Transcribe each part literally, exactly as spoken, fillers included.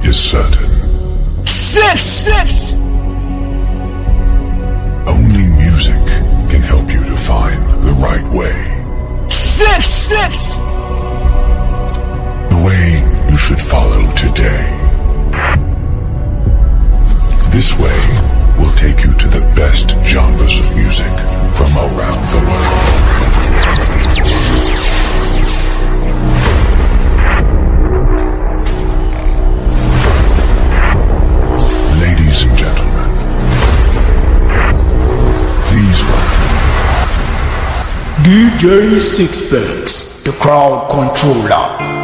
is certain. Six! Six! Only music can help you to find the right way. Six! Six! The way you should follow today. This way will take you to the best genres of music from around the world. Ladies and gentlemen, please welcome D J Sixpence, the crowd controller.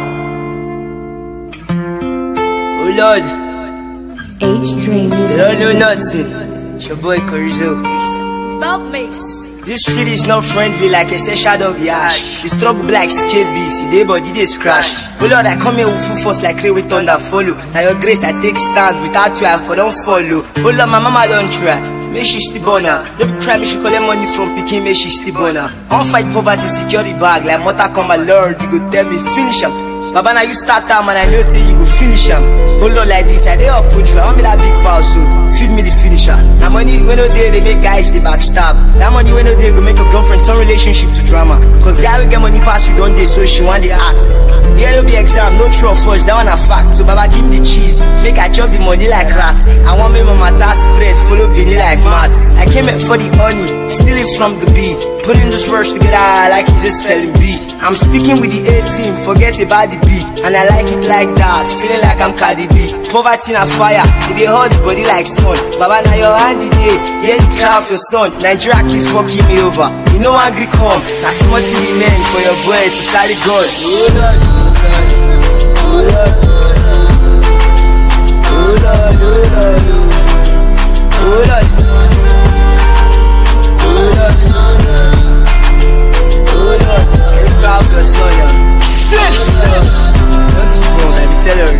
Oh Lord, H-Train you don't know nothing. It's your boy Corizo. Bob Mace. This street is not friendly like a session dog yash. This trouble like scabies, they body they scratch. Oh Lord, I come here with full force like rain with thunder follow. Now your grace I take stand, without you I for don't follow. Oh Lord, my mama don't try, make she sleep on her. Don't try me, she collect money from Peking, make she sleep on her. I don't fight poverty, secure the bag, like mother come my Lord, you go tell me finish him. Baba now you start time and I know say you go finish him. Oh Lord, like this, I dey up put you, I want me that big foul so feed me the finisher. That money when no day they make guys they backstab. That money when no day go make a girlfriend turn relationship to drama. Cause guy will get money pass you don't day so she want the act. Yeah, no be exam, no true first, that one a fact. So Baba give me the cheese, make I chop the money like rats. I want me mama task spread, follow Benny like mats. I came here for the honey, steal it from the bee. Putting those words together like it's a spelling bee. I'm sticking with the A team, forget about the B. And I like it like that, feeling like I'm Cardi B. Poverty na fire, it dey hot body like sun. Baba na your hand it dey, yeah you cry for your son. Nigeria keeps fucking me over, you know angry come. Na small T V men for your boy to carry God. Oh Lord, oh Lord, oh Lord, oh Lord, oh Lord, oh Lord, oh Lord, you cry for your son, yeah. Six! Don't you go, let me tell her.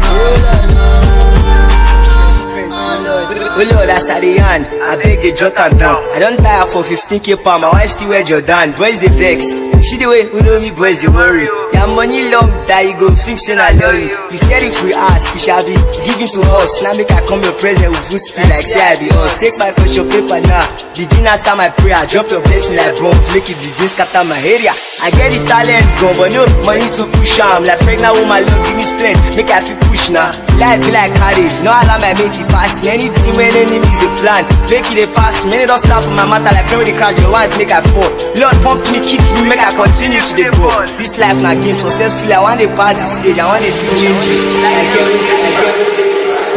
Oh Lord, that's at the end. I beg the jot and down. I don't tire for fifteen K pound. My wife still wear Jordan. Boys they vex. See the way we know me, boys they worry. Your money long that you go fix in a lorry. You scared if we ask, we shall be giving to us. Now make I come your present with full speed like say I be us. Take my question paper now. Begin answer my prayer. Drop your blessing like bomb. Make it begin scatter my area. I get the talent gone, but no money to push am. Like pregnant woman, love give me strength. Make I feel push now. Life be like carriage. No allow my mate to pass me. Anything when enemies they plan, make it a pass. Many don't stop for my matter like pray with the crowd. Your ones make I fall. Lord pump me, kick me, make I continue to the go. This life na game successfully. I want to pass the stage. I want to see changes. I get it, I get it.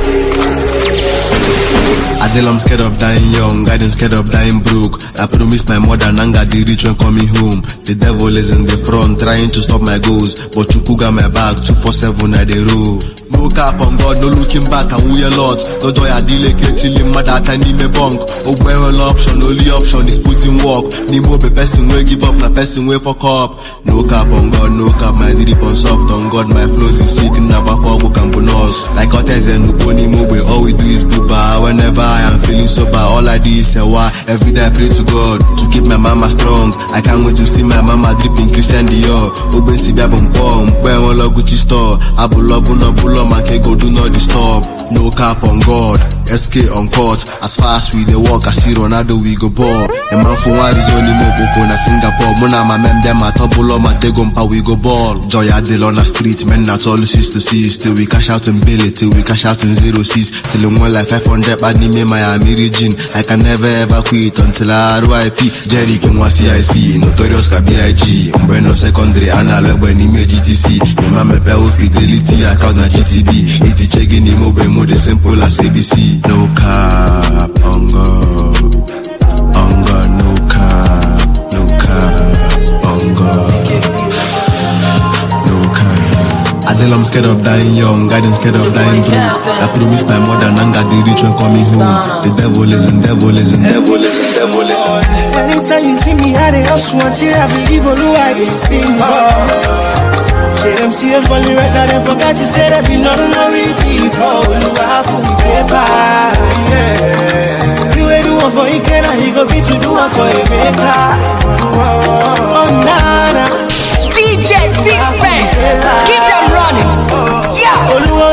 Adele, I'm scared of dying young, I didn't scared of dying broke. I promised my mother Nanga the rich when coming home. The devil is in the front trying to stop my goals, but Chuku got my back two four seven at the row. No cap on God, no looking back, and we a lot. No joy, I delay, chilling, mother, can need me bunk. Oh, well, option, only option is putting work. Nimo be person will give up, na person will fuck up. No cap on God, no cap, my drip on soft on God, my flows is sick, never fuck who can bonus. Like Otes and Uponi Mobe, all we do is booba. Whenever I am feeling sober, all I do is say why. Every day I pray to God to keep my mama strong. I can't wait to see my mama dripping Christian Dior. Oben si biabon bomb, when all a Gucci store. Abu lobu no bulo. Man can go do not disturb. No cap on God, S K on court. As far as we they walk, I see Ronaldo we go ball. A man for one is only mobile na Singapore. Mona my mem them at Tobulo my degompa we go ball. Joy Adele on the street, men not all six to six. Till we cash out in Billy, till we cash out in zero six. Till in one like five hundred bad name Miami region. I can never ever quit until I R I P. Jerry can was C I C, Notorious K B I G. Umbreno secondary analog when he made G T C. Your mama pay with fidelity account na G T B. It's checking the mobile mode as simple as A B C. No cap on God, on God, no cap, no cap on God, no cap. Adele, I'm scared of dying young, I didn't scared of dying broke. I promised my mother Nanga the rich when coming home. The devil is in, devil is in, devil is in, devil is in. Anytime you see me, I dey hustle until I believe all who I is single. Them see us falling right now, they forgot to say that we know no we before you have to paper. Yeah. You ain't do one for you can and you go be to do one for a maker. Oh nana. D J Sixpence, keep them running. Yeah. Oluwa we do one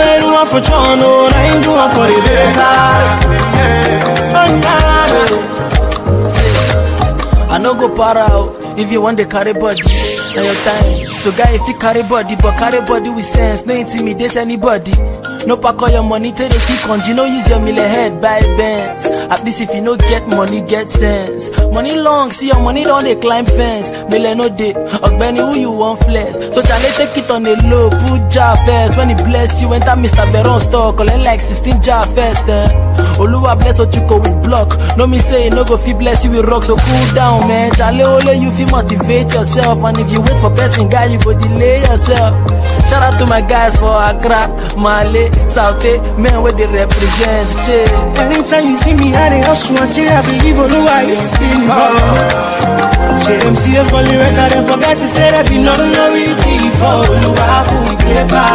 one for John, oh, I ain't do one for the better. I no go para out if you want the carry body. Now your time. So guy, if you carry body, but carry body with sense, no intimidate anybody. No pack all your money, take the kick on. You know, use your mill head, buy bands. At least if you no get money, get sense. Money long, see your money don't they climb fence. Mill no day, Ogbeni who you want flex. So Charlie take it on the low, put jar first. When he bless you, enter Mister Veron store, collect like sixteen jar first. Eh? Oluwa bless what you go with block. No me say no go feel bless you with rock, so cool down, man. Charlie only you feel motivate yourself, and if you wait for person guy, you go delay yourself. Shout out to my guys for Accra, Male, Saute, men where they represent. Che. Anytime you see me, I dey hustle until I believe Oluwa is sing. J M C F only right now, they forgot to say that we not know we before Oluwa who paper.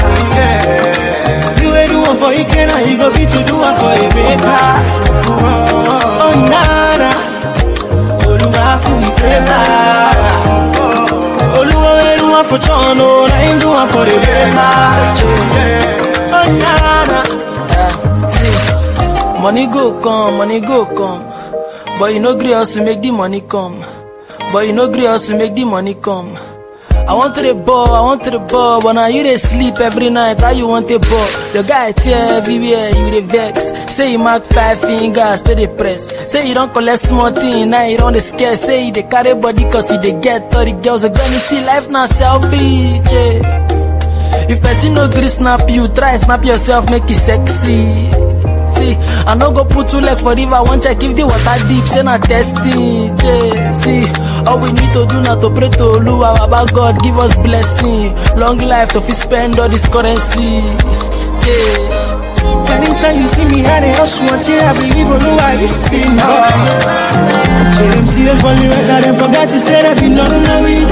You ain't do one for Ike, now you go be to do one for a baker. Oh, nana, Oluwa who paper. Oluwa ain't do one for John, oh, I ain't do one for the better. Oh, nana. Yeah, see, money go come, money go come. But you no gree us to make the money come. But you no gree us to make the money come. I want to the ball, I want to the ball, but now you dey sleep every night. How you want the ball? The guy tear everywhere, you dey vex. Say you mark five fingers, stay dey press. Say you don't collect small thing, now you don't dey scare. Say you dey carry body cause you dey get thirty girls. Are gonna see life now selfish. Yeah. If person no gree snap you, try snap yourself, make it sexy. See, I no go put two leg for river, one check if the water deep, say na testing. Yeah. See, all we need to do now to pray to Oluwa, Baba God give us blessing, long life to fit spend all this currency. Yeah. Anytime you see me, I dey hustle until I believe Oluwa is sing. J M C F only right now, they forgot to say that we not know we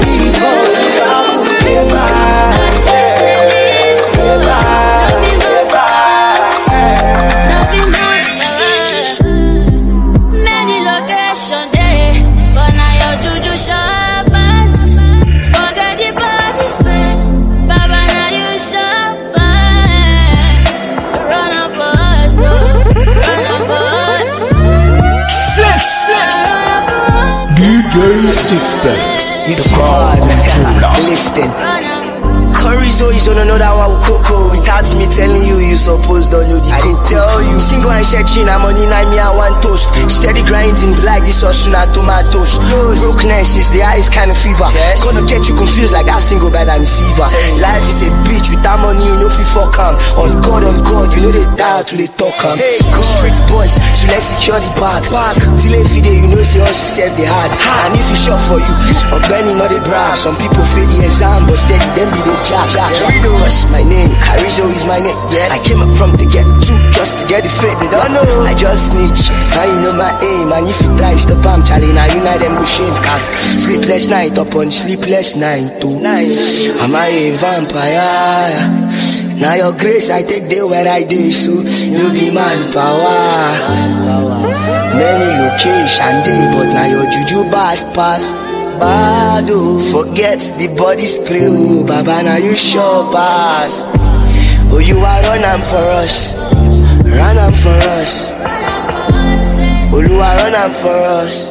D J Sixpence, the crowd controller. Listen. Chorizo is on another one with Coco. Without me telling you, you supposed don't know the I Coco. Tell you, single and searching, I'm on in me, I want toast. Steady grinding, like this was soon at tomatoes. Brokenness is the highest kind of fever. Yes. Gonna get you confused like that single bad and receiver. Hey. Life is a bitch with that money, you know if you fuck em. On God, on God, you know they die to they talk em. Hey, go straight boys, so let's secure the bag. Bag, till every day, you know see us to save the hard. And if it's short for you, or burning not the brag. Some people fail the exam, but steady, then be the Jack, Jack, What's my name? Carizo is my name. Yes. I came up from the get to just to get the fit. They don't know. I just snitch. Now you know my aim. And if you try stop, I'm Charlie. Now you know them go shame. Cause sleepless night upon sleepless night too. Am I a vampire? Now your grace I take day where I do. So you be manpower. Many location day, but now your juju bad pass. Bado, forget the body spray, oh, Baba, now you sure pass. Oh, you are run am for us, run am for us. Oh, you are run am for us.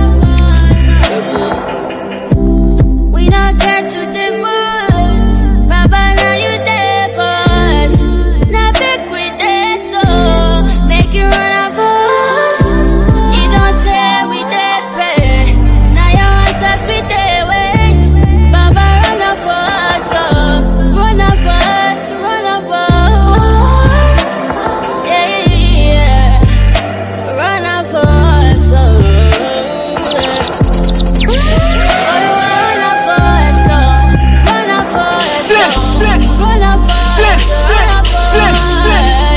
We don't get to the woods, Baba, now you there for us. Now back with this, so make you run am for us. You don't tell we there pray. Now your answers we there wait. Baba, run am for us, oh. Run am for us, run am for us. Yeah, yeah, yeah. Run am for us, oh. Six, six, six, six, six, six.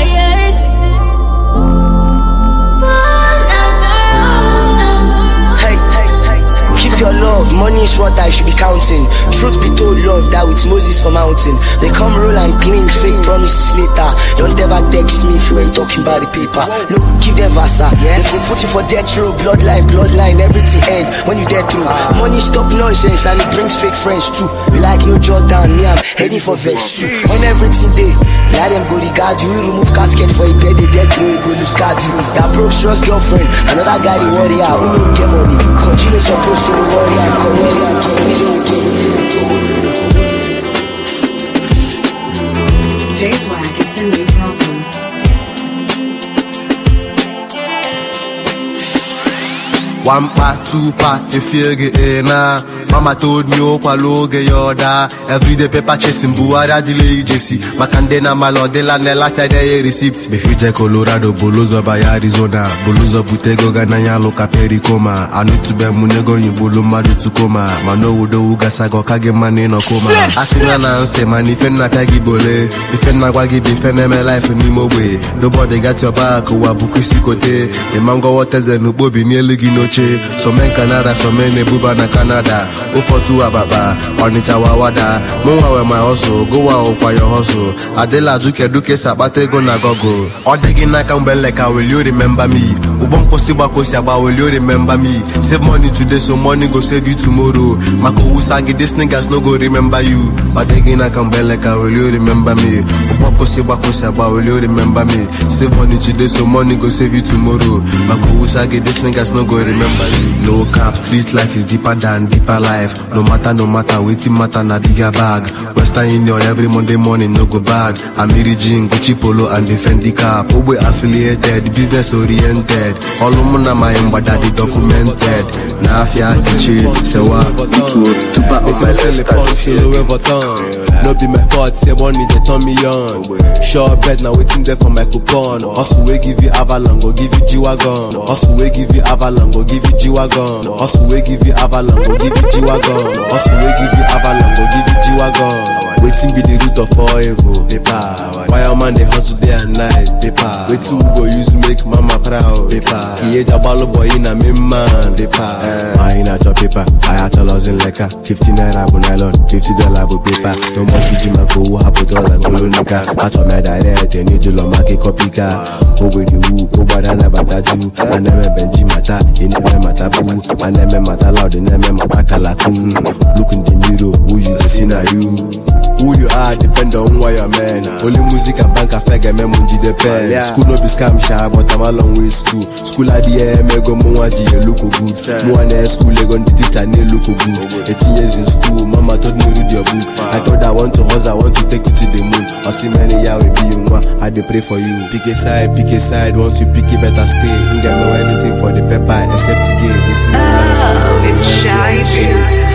Hey, hey, hey. Keep your love, money is what I should be counting. Truth be told, love that with Moses for mountain. They come roll and clean, fake promises later. Don't ever text me if you ain't talking about the paper. No, give them vasa. Yes. They go put you for death row, bloodline, bloodline, everything end when you death row. Money stop nonsense and it brings fake friends too. We like no Jordan, me I'm heading for vex too. On everything day, let them go regard you. Remove casket for a bed, they death row, go lose card you. That broke trust girlfriend, another guy the warrior who don't get money. Continue supposed to the warrior, J-Swag is the new problem. One part, two part, if you get in now. Mama told me, oh, palo get yoda. Every day paper chasing buara delay Jesse. Makandena malodela nelata de receipts. Befije Colorado, Bolozo by Arizona. Bolozo Butego Ganaya Loka Pericoma. I need to be Munego you Bulu Madu to coma. Mano Udo Ugasago Kage Mani no coma. Asina Nanse Manifena Tagi Bole. Defend Wagi defend my life in Nimo way. Nobody got your back, Wabukusi Kote. The mango waters and Ubobi nearly Ginoche. Some men Canada, some men Buba na Canada. Go for two ababa, Onita Wawada, Mwa my hustle, go out by your hustle. Adela Duke Duke Sabate go na gogo. Odegina Kambeleka, will you remember me? Ubonko Sibako Siaba, will you remember me? Save money today, so money go save you tomorrow. Mako Usagi, this niggas no go remember you. Odegina Kambeleka, will you remember me? Ubonko Sibako Siaba, will you remember me? Save money today, so money go save you tomorrow. Mako Usagi, this niggas no go remember you. No cap, street life is deeper than deeper life. No matter, no matter, waiting matter na bigger bag. Western Union every Monday morning no go bad. Amiri Jean, Gucci Polo and the Fendi cap. Oboe affiliated, business oriented. All umuna my embada the documented. Na afia tiche, sewa, tutu, tuba on my left no be my fault, say money they turn me on. Sure bet now waiting there for my coupon. Also we give you Avalon, go give you G-Wagon. Also we give you Avalon, go give you G-Wagon. Also we give you Avalon, go give you G-Wagon. Also we give you Avalon, go give you G-Wagon. Waiting be the root of all evil, paper. Why a man they hustle day and night, paper. Waiting we go use make mama proud, paper. He age a ball boy in a main man, paper. I in a job paper, I had a loss in lekker. Fifty naira bu nylon, fifty dollar bu paper. Don't want to do my go, happy dollar go nika. I told my direct, they need to lo make copy car. Over the woo, over the never that you. I never Benji mata, he never mata boo. I never mata loud, he never mata kalaku. Look in the mirror, who you see now you. Who you are depend on who you man. Only music and bank affect me munji depend. School no be scam sha, but I'm a long way school. School at the end, me go mo di look good. Mo na school le go the teacher ne look good. eighteen years in school, mama told me read your book. I thought I want to hustle, I want to take you to the moon. I see many ya we be you one. I dey pray for you. Pick a side, pick a side. Once you pick it, better stay. Don't get me anything for the pepper except to get this. Oh, it's shy juice.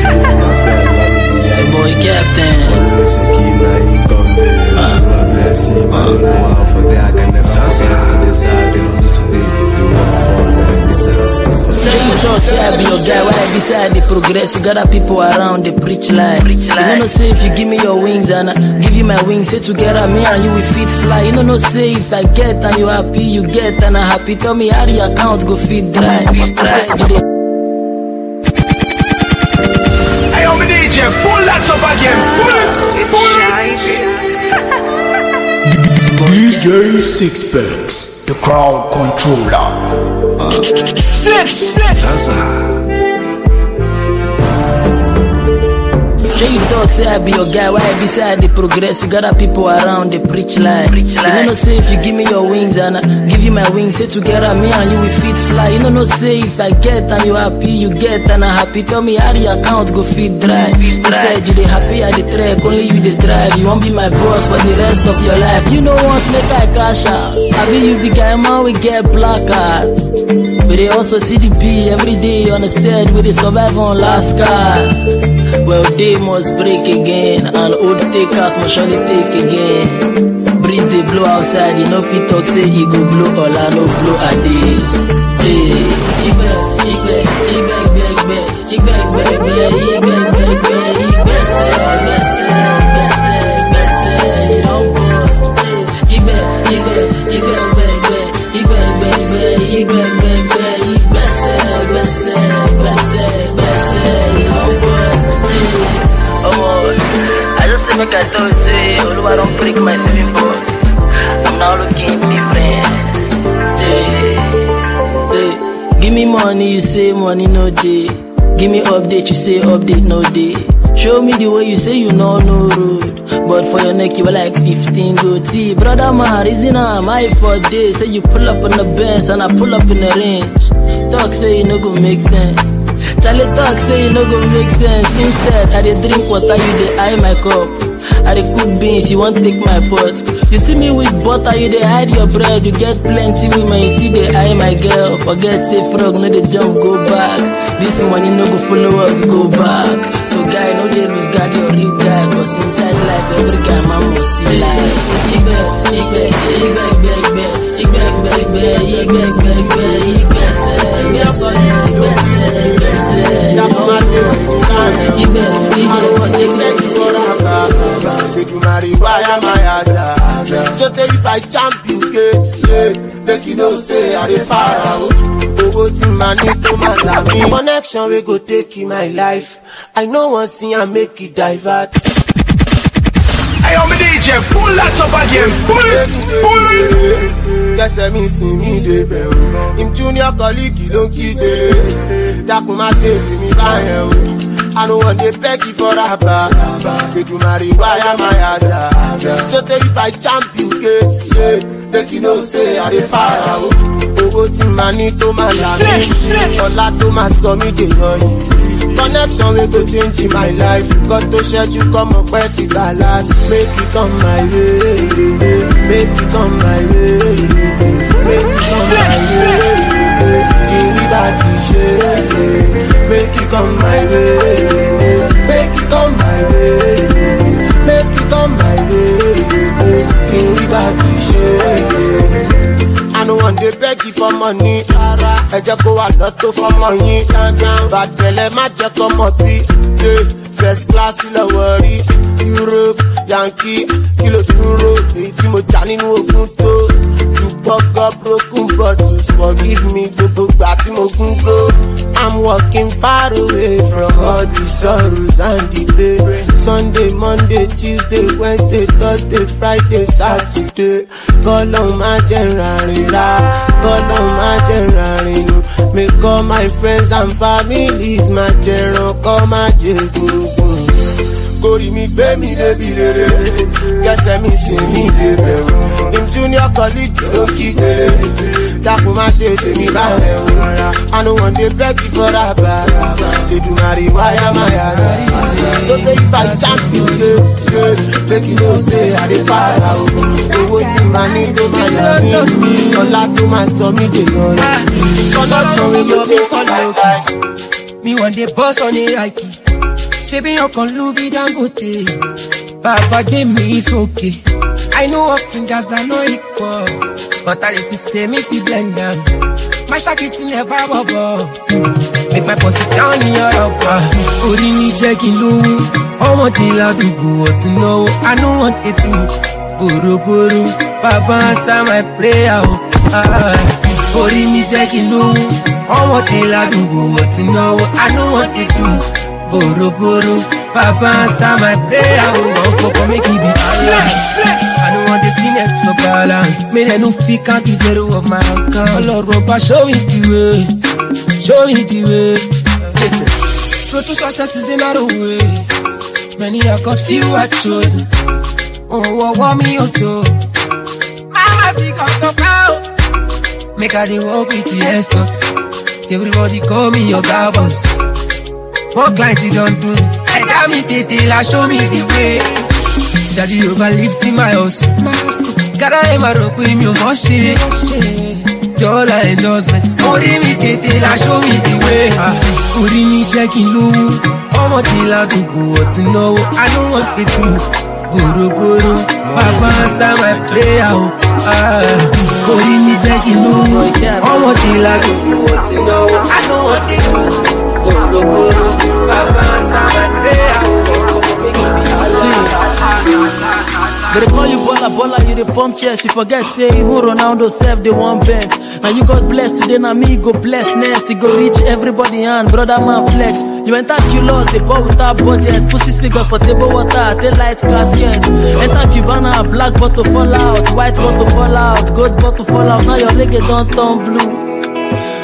The boy captain. Always a key na income. God bless him. I don't know how for that I can never access to the side. They hustle today. They work all night. This is Say you talk, say I be your guy. Why beside the progress? You got people around, they preach like. You know no say if you give me your wings and I give you my wings, say together me and you will fit fly. You know no say if I get and you happy, you get and I happy. Tell me how the account go fit dry. Pull that up again. Pull it. Pull it. D J Sixpence, the crowd controller. Uh, six, six. Zaza. Say you talk, say I be your guy. Why beside the progress? You got people around, they preach like. You know no say if you give me your wings and I give you my wings, say together me and you will fit fly. You know no say if I get and you happy, you get and I happy. Tell me how the account go fit dry. Instead you they happy at the track, only you they drive. You won't be my boss for the rest of your life. You know what make I cash out? I be you the guy man we get black card. But they also T D P every day on the stage with the survive on last card. Well, they must break again, and old takers must surely take again. Breeze they blow outside, you know if you talk, say he go blow all I no blow a day. Hey, Igbe, Igbe, Igbe, Igbe, Igbe, Igbe, Igbe, Igbe, Igbe, Igbe, Igbe, say, Igbe, say, Igbe, say, Igbe, say, he don't boast. Igbe, Igbe, Igbe, Igbe, Igbe, Igbe, Igbe, Igbe, Igbe, Igbe, Igbe, say, Igbe, say, Igbe, say, Igbe, say, he don't boast. Oh, I just say make I tell you, say, Oluwa don't break my saving box. I'm now looking different. money, you say money no day. Give me update, you say update no day. Show me the way, you say you know no road. But for your neck, you were like fifteen goatee. Brother man, reason I'm high for days. Say you pull up on the bench and I pull up in the range. Talk say you no go make sense. Charlie talk say you no go make sense. Instead, I dey drink water, you dey eye my cup. I dey cook beans, you won't take my pot. You see me with butter, you dey hide your bread. You get plenty women, you see they eye my girl. Forget say frog, no dey jump, go back. This money no go follow us, go back. So guy, no dey lose guard your real guy. Cause inside life, every guy man must see life. Igbe, igbe, igbe, igbe, igbe, igbe, igbe, igbe, igbe, igbe, igbe, se, igbe, se, igbe, se, igbe, se. Igbe, igbe, igbe, Did you marry why am I as so tell if I champ you get yeah. Make you know say I dey para Ogo ti money to my life. Connection we go take in my life. I know one thing I make it divert. Hey, I'm a D J, pull that up again, pull it, pull it. Guess I miss me the bell. Him junior colleague, he don't keep it. That come save me by hell. I don't want to beg you for a bar. Did you marry why am I as so tell if I champ you get yeah. Make you know say I dey para Ogo ti money to my life. Ola to my son me dey young. Connection we go change in my life. Got to share you come up where to galat. Make it come my way. Make it come my way. Make it come my way. Give me that t-shirt. Make it come my way. Make it come my way. Make it come my way. Give me that t-shirt. I don't want to beg you for money. I just go a lot for money. But tell my just come up first class in the worry. Europe, Yankee, Kilo Turo, Timo Chani no Kunto. You buck up broken bottles, forgive me, go go back to Mokungo. I'm walking far away from all the sorrows and the pain. Sunday, Monday, Tuesday, Wednesday, Thursday, Friday, Saturday. Call on my general, call on my general. Make all my friends and families my general, call my general. Gori mi gbé mi débi rere, kẹsẹ̀ mi sì mi débẹ̀ o. Im junior colleague ló kí gbére, dákun má ṣe tèmi báyẹn o. I no wan dey beg you for raba, Èdùmàrè wáyà má yà rẹ̀. So tey if I champ you late, make you know say I dey para o. Owó tí màá ní tó máa yà mí, ọlá tó máa sọ mí dè lọ rẹ̀. Connection wey go take for life. Me one day bust on a Nike. She be your con Louis Dangote. Baba gave me it's okay. I know her fingers are not equal, but I if you say me fi blend them, my shacket never bubble. Make my pussy down in your rubber. Ori ni jẹ́ kí n lówó, ọmọdé ládùúgbò ọtí náwó. I know what they do, bòròbòrò. Baba answer my prayer o. Ori ni jẹ́ kí n lówó, ọmọdé ládùúgbò ọtí náwó. I know what they do. Boro boro, Papa answer my prayer. Oh, Papa make it be balance. I don't want to see next to balance. Me they no fit count the zero of my account. Lord, Papa show me the way, show me the way. Listen, go to success is another way. Many I got, few I chosen. Oh, oh, oh, me auto. Mama pick up the power. Make I dey walk with the escorts. Everybody call me your girl boss. What client you don't do? I damn it, they la show me the way. Daddy over lifting my house. Gotta aim a rope with me, more shit. Dollar endorsement. Ori mi tete la show me the way. Ori mi checking low. Omo ti la dugu what's no. I know what to do. Boro boro. Papa answer my prayer. Ori mi checking low. Omo ti la dugu what's no. I know what to do. Boro boro, Papa answer my prayer. They call you baller, baller, you the pump chest. You forget, say, even Ronaldo self, they want bench. Now you got blessed today, now me go bless next. You go reach everybody hand, brother man flex. You enter kilos, they pour without budget. Pussy figures for table water, tail light casket. Enter Cubana, black bottle fall out, white bottle fall out, gold bottle fall out. Now your reggae don't turn blues.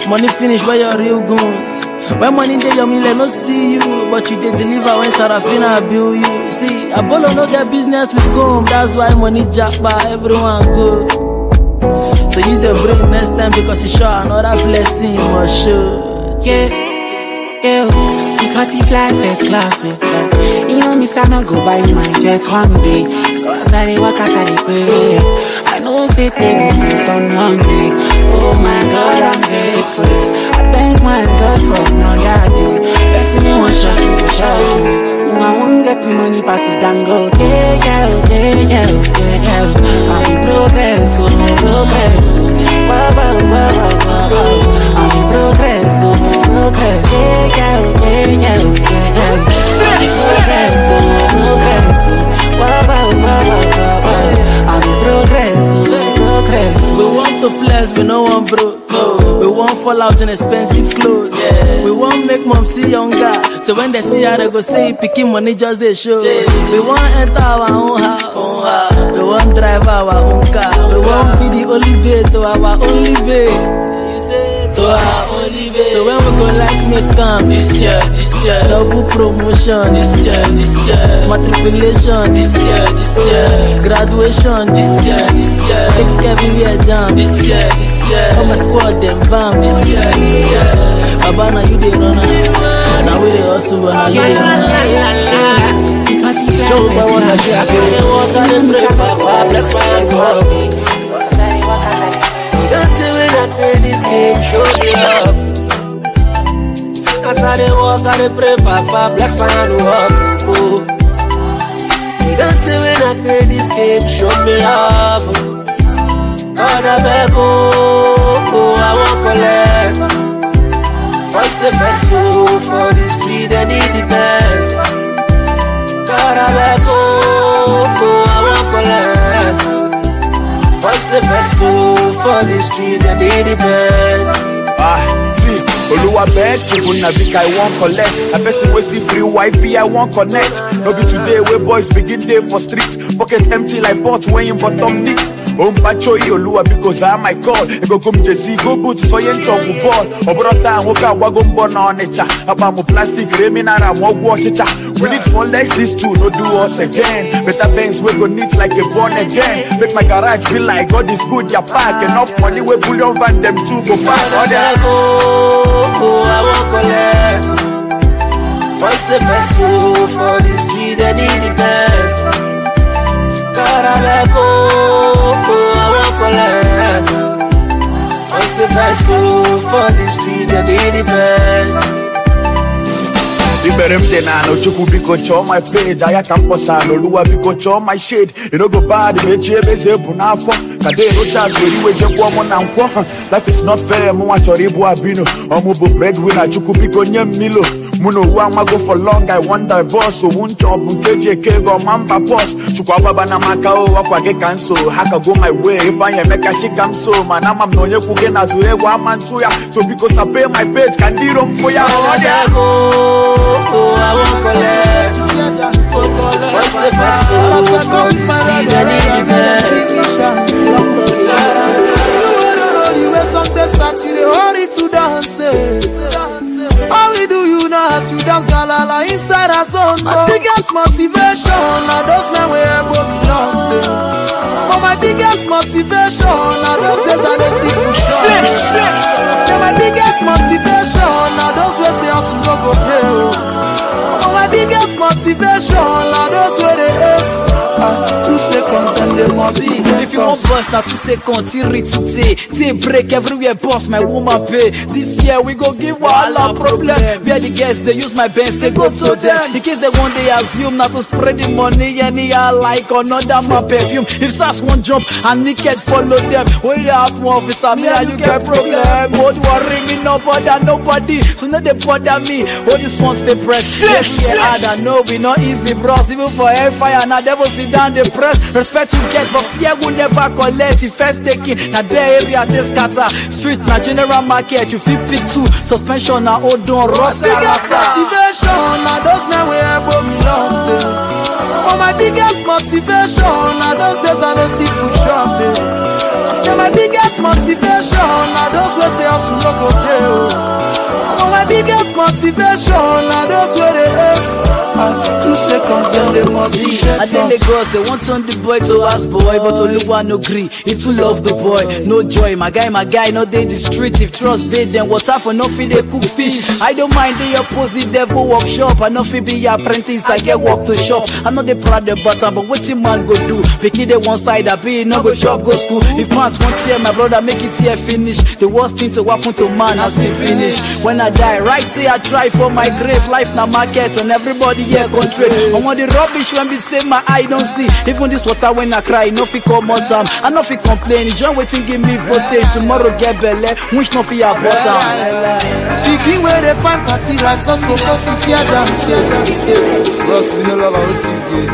Money finish where your real goons. When money dey your meal, no see you, but you dey deliver when Sarafina bill you. See, Apollo no get business with comb, that's why money jackpot, everyone go. So use your brain next time because you sure another blessing for sure. Yeah, yeah, because he fly first class, oh. You know me, son, I go buy my jet one day. So as I dey walk, as I dey pray, I know say things will turn one day. Oh my God, I'm grateful. I thank my God for now, yeah, dude. Best in one shot, you go shout you. I won't get the money, pass it and go. Yeah, yeah, yeah, yeah, yeah, yeah. I'm in progress, oh, progress, oh. Wow, wow, wow, wow, wow. I'm in progress, oh, progress. Yeah, yeah, yeah, yeah, yeah, yeah. Progress, oh, progress, oh. Wow, wow, wow, wow, wow. I'm in progress, oh, progress. We want to flex, we no want broke. We won't fall out in expensive clothes. Yeah. We won't make mom see younger. So when they see her, they go say, picking money just they show. Yeah. We won't enter our own house. Own house. We won't drive our own car. We won't be the only way to our only way. You say to our only way. So when we go like make camp this year, this year, double promotion this year, this year, matriculation this year, this year, graduation this year, this year, take everywhere jam this year, this year. All my squad them bam this year, this year. Baba now you dey run now, now we dey hustle but now you dey run now. Because he show me what I say, I say they walk and they pray, Papa bless my heart. So as I dey walk, as I dey pray, don't tell me that play this game, show me love. As I dey walk and they pray, Papa bless my hand walk. Oh, don't tell me that play this game, show me love. God I beg, oh, oh, I won't collect. What's the best soul for the street? I need the best. God I beg, oh, oh, I won't collect. What's the best soul for the street? I need the best. Ah, see, Oluwa beg, people na big I won't collect. A person will see free Wi-Fi, I won't connect. No be today where boys begin day for street. Pocket empty like pot when you bottom neat. Um pacho Oluwa because I my call. E go come Jesse go boot so yen chop ball. Obrota hoka wagom bona on echa. Aba mo plastic reminara mo wachicha. We need four legs, these two no do us again. Better banks we go neat like a born again. Make my garage feel like God is good. Ya pack enough money we bullion van them two go back. Oh, oh, I won't collect. What's the best soul for the street? I need the best. God I like oh, oh, I won't collect. What's the best soul for the street? I need the best. Liberemte na no chuku biko cho my page. Aya campus and Oluwa biko cho my shade. You know go bad, me chebe zebu na fo. Kade rocha gori we je kwa mo na nkwo. Life is not fair, mo wa chori bu abino. Omo bo breadwinner chuku biko nyem milo. Muno wa go for long, I want divorce. So wun chop K J K go mamba boss. Chukwa baba na makao wakwa ge cancel. Haka go my way if I am make a chikam so. Man I'm no nye kuge na zure wa man tuya. So because I pay my page can di rom for ya. Oh, I won't collect. What's the best soul for the street? I need the best. The way some they start, you they hurry to dance. All we do, you know, as you dance galala inside our zone. My biggest motivation are those men we ever be lost. But my biggest motivation are those days I don't see for sure. Say my biggest motivation are those who say I should not go pay. But my biggest motivation are those where they hate. Uh, two seconds and they must see. If you want bust now two seconds, till reach today. Till break everywhere, boss my woman pay. This year we go give Walla problem. Where the guests they use my bands, they go to them. In case they one day assume not to spread the money, anyhow like another my perfume. If S A S one jump and naked follow them, where they happen officer, me and you get problem. Don't worry me no bother nobody, so no they bother me. All these phones they press. Six, six. I know we not easy bros, even for hellfire now devil sit down the press. Respect you get, but fear will never collect. If first taking now their area they scatter. Street na general market, you feel pick two. Suspension na hold on, rough biggest motivation are those men we ever be lost. Oh, my biggest motivation, now those days I don't see food shop, eh. I say my biggest motivation, now those who say I should not go there. Oh, my biggest motivation, now those where they hate. Two seconds, then they must be dead. I think the girls, they want turn the boy to ass boy, but Oluwa no gree. He too love the boy, no joy. My guy, my guy, no they the street. If trust they, then water for nothing they cook fish. I don't mind the opposite devil workshop. I know fi be apprentice, I get work to shop. I know they proud the button, but what man go do? Pick it one side, I be no go shop, go school. If man's want here, my brother make it here finish. The worst thing to happen to man as he finish. When I die, right say I try for my grave. Life na market and everybody here country. I want the rubbish when we say my eye don't see. Even this water when I cry, no fi come more time. I no fi complain. John waiting give me voltage. Tomorrow get belly, wish no fi your bottom. Picking where they find party, that's not supposed to fear them. Lost me no love, I want to get.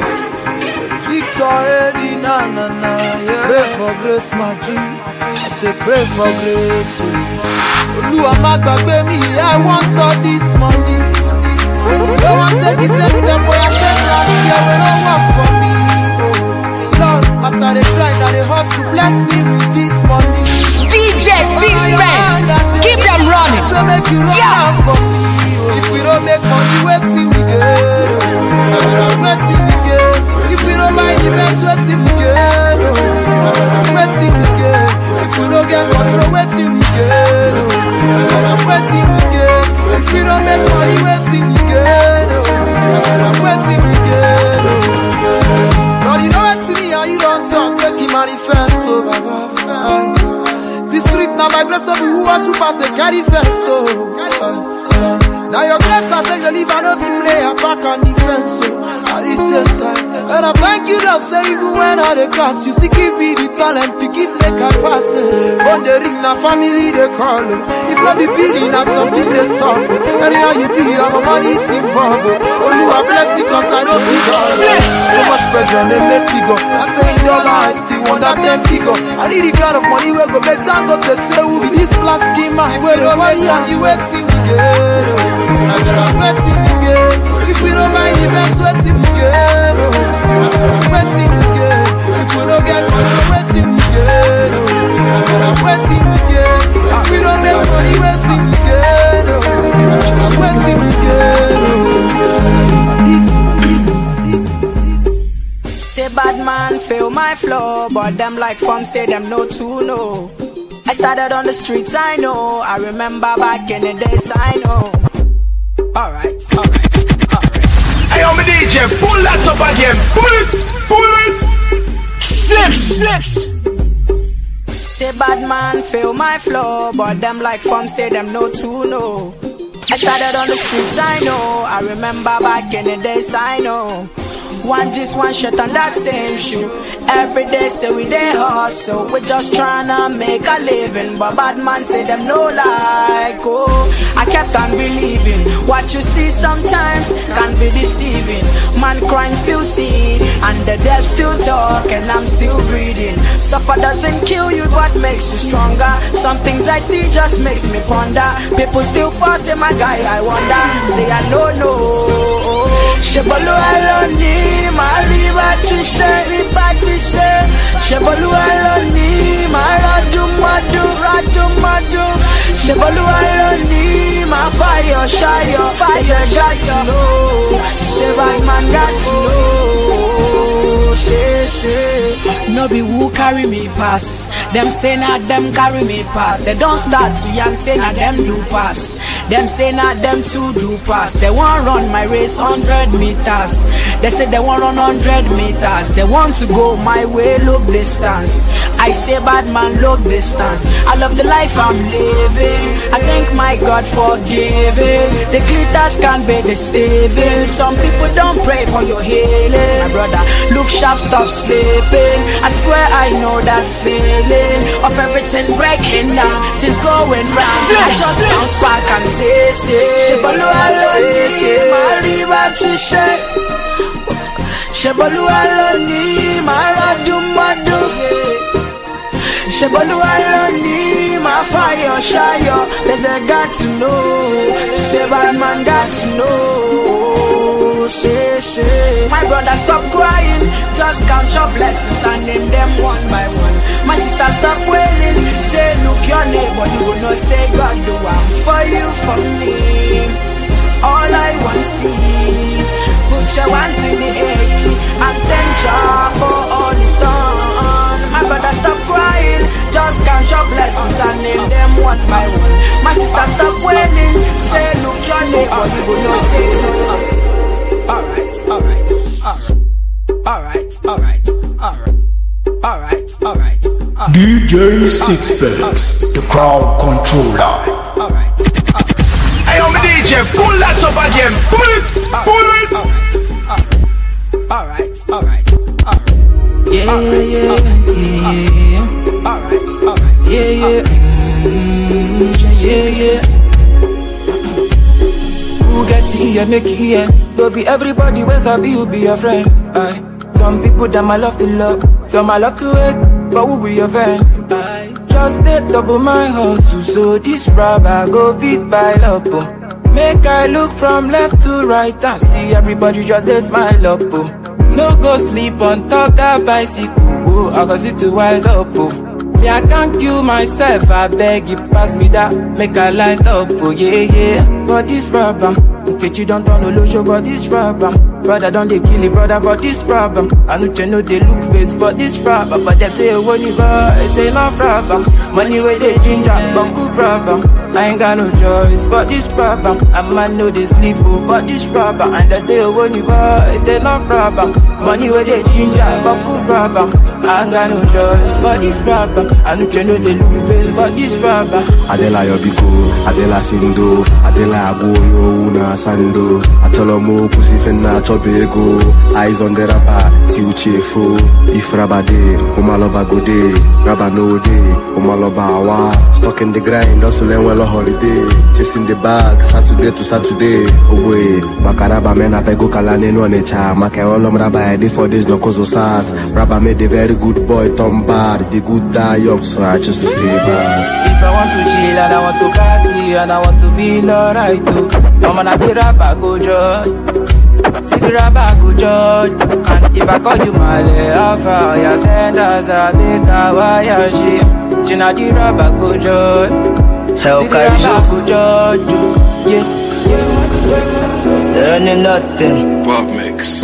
Victor Eddie, na na na, yeah. Pray for grace, my G. I say pray for grace. Oluwa ma gbagbe me, I want all this money. Don't want to take the same step where I take last year, we don't work for me. Oh, Lord, as I dey grind, I dey hustle, bless me with this money. D J Sixpence, keep them running. So make you run yeah. out for me. Oh. If we don't make money, wait till we get. Oh, wait till we get. If we don't buy the best, wait till we get. Oh, wait till we get. If we don't get control, wait till we get. Oh, wait till we get. If we don't make money, wait till we get. Oh, wait till we get. Oh, Lord, you know what to me, how you don't talk, make you manifesto, Baba. The street now my grace, no be who are super say carry first, oh. Now your grace I take the leave, I know we play attack and defense, so at the same time. And I thank you that say even when I the class, you see give me the talent to give make I pass it. From the ring na family they call it. If not be billing na something they solve. Anyhow you be, my money is involved. Oh you are blessed because I don't figure. So much pressure they make figure. I say in dollar I still want that ten figure. I need the kind of money where go make them go to say who with this black schema. Where the money and you wait till we get. I gotta wait till we get. If we don't buy the best, wait till we get. Wait till we get. If we don't get money, wait till we get. I gotta wait till we get. If we don't make money, wait till we get. Wait till we get. Say bad man feel my flow, but them like fun say them no to know. I started on the streets, I know. I remember back in the days, I know. Alright, alright, alright. Hey, I'm a D J, pull that up again. Pull it, pull it. Six, six. Say bad man feel my flow, but them like fun say them no to know. I started on the streets, I know. I remember back in the days, I know. One just one shot on that same shoe. Every day say we dey hustle. We just tryna make a living. But bad man say them no like. Oh, I kept on believing. What you see sometimes can be deceiving. Man crying still see, and the dead still talk, and I'm still breathing. Suffer doesn't kill you, but makes you stronger. Some things I see just makes me ponder. People still passing my guy, I wonder. Say I don't know. Shebolu aloni, my river to share, river to share. Shebolu aloni, my radu madu, radu madu. Shebolu aloni, my fire, shire, fire got to know. Say bad man got to know. Say, say, no be who carry me pass. Them say not them carry me pass. They don't start to yan say not them do pass. Them say not them too do pass. They want run my race hundred meters. They say they want run hundred meters. They want to go my way, look distance. I say bad man, look distance. I love the life I'm living. I thank my God for giving. The glitters can't be deceiving. Some people don't pray for your healing. My brother, look sharp, stop sleeping. I swear I know that feeling of everything breaking down, things going round. I just bounce back and say, say, Shebolu aloni, say, my river to share. Shebolu aloni, my radu madu. Shebolu aloni, my fire shire. There's a got to know. Say bad man got to know. say, say. My brother, stop crying. Just count your blessings and name them one by one. My sister, stop wailing. Say, look your neighbor, you will not say God do one for you, for me. All I want to see. Put your hands in the air and thank God for all He's done. My brother, stop crying. Just count your blessings and name them one by one. My sister, stop wailing. Say, look your neighbor, you will not say no. Alright, alright, alright, alright, alright, alright, alright, alright, alright. D J Sixpence, the crowd controller. Alright, alright. Hey, I'm a D J, pull that up again. Pull it, pull it. Alright, alright, alright. Yeah, yeah, yeah. Alright, alright. Yeah, yeah. Yeah, yeah. Who get here, make it here. Don't be everybody, when I be, you be your friend. Aye. Some people that I love to love, some I love to hate, but who be your friend? Aye. Just take double my hustle, so this rubber go beat by love. Make I look from left to right and see everybody just a smile up. No go sleep on top that bicycle, oh, I got it to wise up. Oh. Me, I can't kill myself, I beg you pass me that, make I light up, oh yeah, yeah. For this problem, okay, you don't turn no show for this problem. Brother don't they kill it, brother, for this problem. I know you know they look face for this problem, but they say when you buy, say no problem. Money where they ginger, but good problem. I ain't got no choice for this problem. A man know they sleep for this problem, and they say when you buy, say no problem. Money where they ginger, but good problem. I ain't got no choice for this problem. I know you know they look face for this problem. Adela Yobiko, Adela Sindo, Adela Agoyo, Una Sando, Atolomo, Pusifena, Chobego, eyes on the rapper, Tiuchefo, Ifrabade, Omaloba Gode, Rabano Day, Omaloba Awa, stuck in the grind, also learn well a holiday, chasing the bag, Saturday to Saturday, away, Makaraba men apego kalane no necha, Makaolom Rabba, I for this no kozo sas, Rabba made a very good boy, Tom bad, the good die young, so I just stay bad. If I want to chill and I want to party and I want to feel alright too, I'm gonna be rapper go judge, see the rapper go judge. And if I call you my alpha, you send us a make a wire shit. She not the rapper go judge, Hell, see the rapper go judge. Yeah, yeah. There ain't nothing. Bob Mix.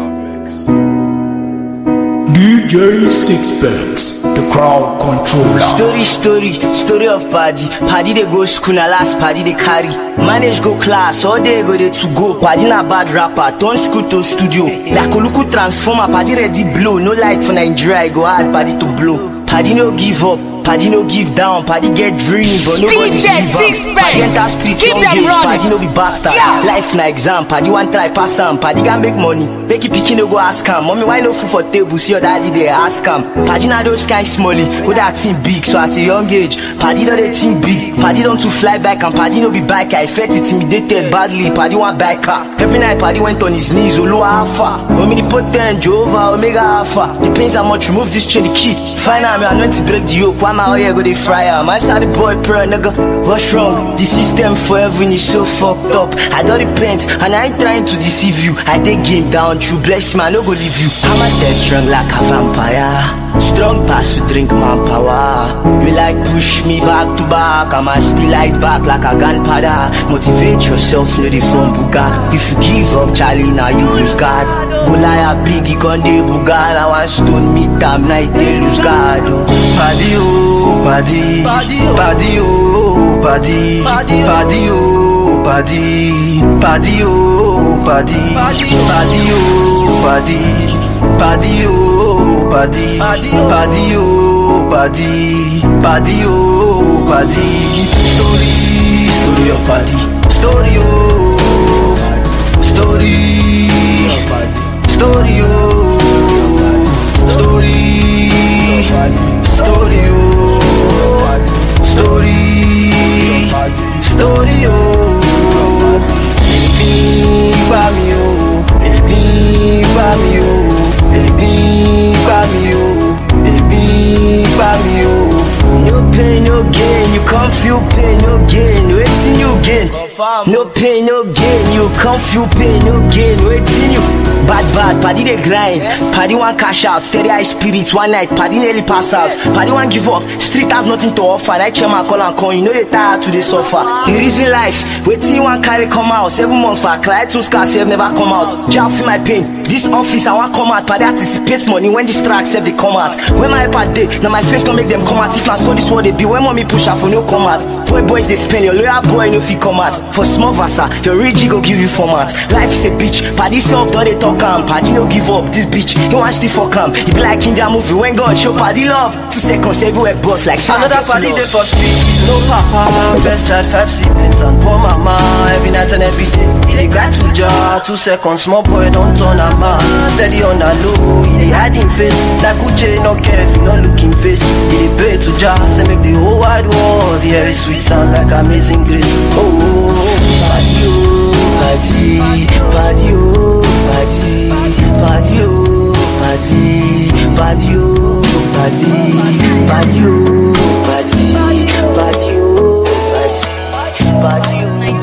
D J Sixpence, the crowd controller. Story, story, story of party. Party they go school, na last party they carry. Manage go class, all day go they to go. Party na bad rapper, turn school to studio. Like Oluku transformer, party ready blow. No light for Nigeria, I go hard party to blow. Party no give up, party no give down. Party get dream, but nobody D J give up. Party enter street, young age, party no be bastard. Yeah. Life na exam, party one try pass am. Party can make money, make it pikin no go ask am. Mommy why no food for table, see your daddy they ask am. Party na those kind smally, who that think big. So at a young age, party don't they think big. Party don't to fly back and party no be bike. I felt intimidated badly, party one back car. Every night party went on his knees, Olu Alpha, omnipotent, Jehovah, Omega Alpha. Depends how much remove this chain the key. Find out me I know to break the yoke. Why my oil go they fry am? I saw the boy prayer, nigga. What's wrong? The system forever is so fucked up. I don't repent and I ain't trying to deceive you. I take game down, true bless me, I no go leave you. I'm a stay strong like a vampire. Strong pass to drink manpower. You like push me back to back, I'm a still light back like a gunpowder. Motivate yourself, no the phone buga. If you give up, Charlie, now you lose God. Goliath big, he can't de buga. I want stone meet time, night they lose God. Paddy oh, paddy, paddy oh, paddy, paddy oh, paddy, paddy oh, paddy, paddy oh, paddy. Paddy oh, paddy, paddy oh, paddy, paddy oh, paddy. Story, story of paddy, story oh, story, story oh, story, story oh, story, story oh. Baby, bami oh, baby, bami oh. Baby, bami oh, baby, bami oh. No pain, no gain, you can't feel pain, no gain. Waiting you gain. No pain, no gain. You come feel pain, no gain. Waiting you. Bad, bad, paddy they grind. Paddy want cash out, steady high spirit. One night, paddy nearly pass out. Paddy want give up. Street has nothing to offer. Night chairman call and call. You know they tired to the suffer. The reason life. Waiting one carry come out. Seven months for a client to scar save never come out. Just feel my pain. This office I want come out. Paddy anticipates money when this tracks save they come out. When my iPad day, now my face don't make them come out. If I saw this what they be. When mommy push out for no come out. Boy boys they spend your lawyer boy no fit come out. For small vasa, your rich go give you format. Life is a bitch. Paddy self don't they talk am. Paddy no give up. This bitch, he wants to fuck am. He be like in their movie when God show Paddy love. Two seconds everywhere boss like another Paddy they for street. No papa, first child, five siblings and poor mama. Every night and every day, he dey grind to jar. Two seconds, small boy don't turn a man. Steady on the low, he dey hide him face. Like Uche, no care if he no look him face. He dey pray to jar, say make the whole wide world hear his sweet sound like amazing grace. Oh, Paddy oh, Paddy, Paddy oh, Paddy, Paddy oh, Paddy, Paddy oh, Paddy, Paddy oh, Paddy, Paddy oh, Paddy,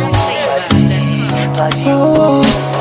Paddy oh,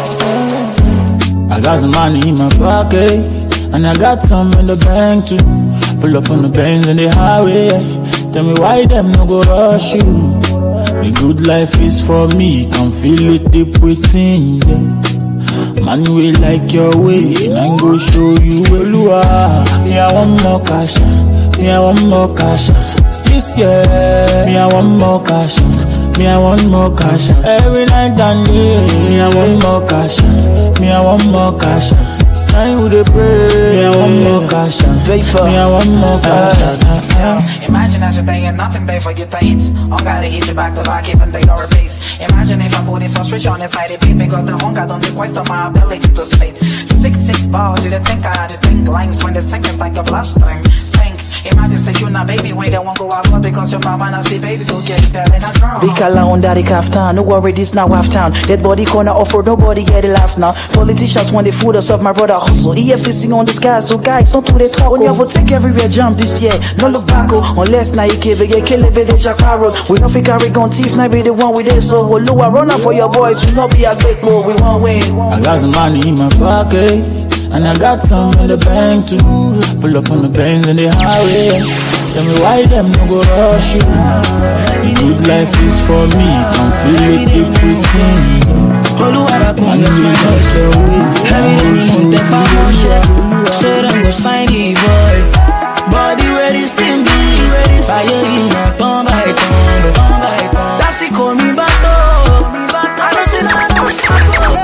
I got some money in my pocket, and I got some in the bank too. Pull up on the Benz in the highway. Tell me why them no go rush you. The good life is for me, can feel it deep within you. Man, we like your way, and I go show you where you are. Me, I want more cash out. Me, I want more cash out. This year, me, I want more cash out. Me, I want more cash out. Every night and day, me, I want more cash out. Me, I want more cash out. Time with the pray, me, I want more cash out. Me, I want more cash out. Imagine as you're saying nothing there for your dates. All gotta hit you back to back, even they are a base. Imagine if I put in frustration inside the beat, because the hunger don't request of my ability to spit. Sick, sick balls, you didn't think I had to think lines when the seconds like a bloodstream. Think, imagine say you not baby when they won't go out because your mama not see baby go get fell in a drum. Big alone daddy kaftan, no worry this now half town. Dead body corner offer, nobody get a laugh now. Politicians want the food us of my brother hustle. E F C C on the sky, so guys don't do the talk. On your take everywhere jump this year, no look back oh. Unless now you can't get kill it with the jackaro. We don't think carry gun thief, now be the one with it. So we'll lower run up for your boys, we not be a great more, we won't win. I got some money in my pocket, and I got some in the bank too. Pull up on the Benz in the highway. Tell me why them no go rush you. The good life is for me, can feel it deep within you. Oluwarakun bless my voice, so every day you want that promotion. So them go sign the boy. Body where this thing be. Fire in a turn by turn. That's it, call me bato. I don't see that, I don't stop.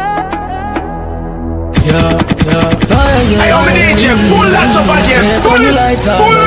Yeah, yeah. Hey, I'm an D J, pull that up again. Pull it, pull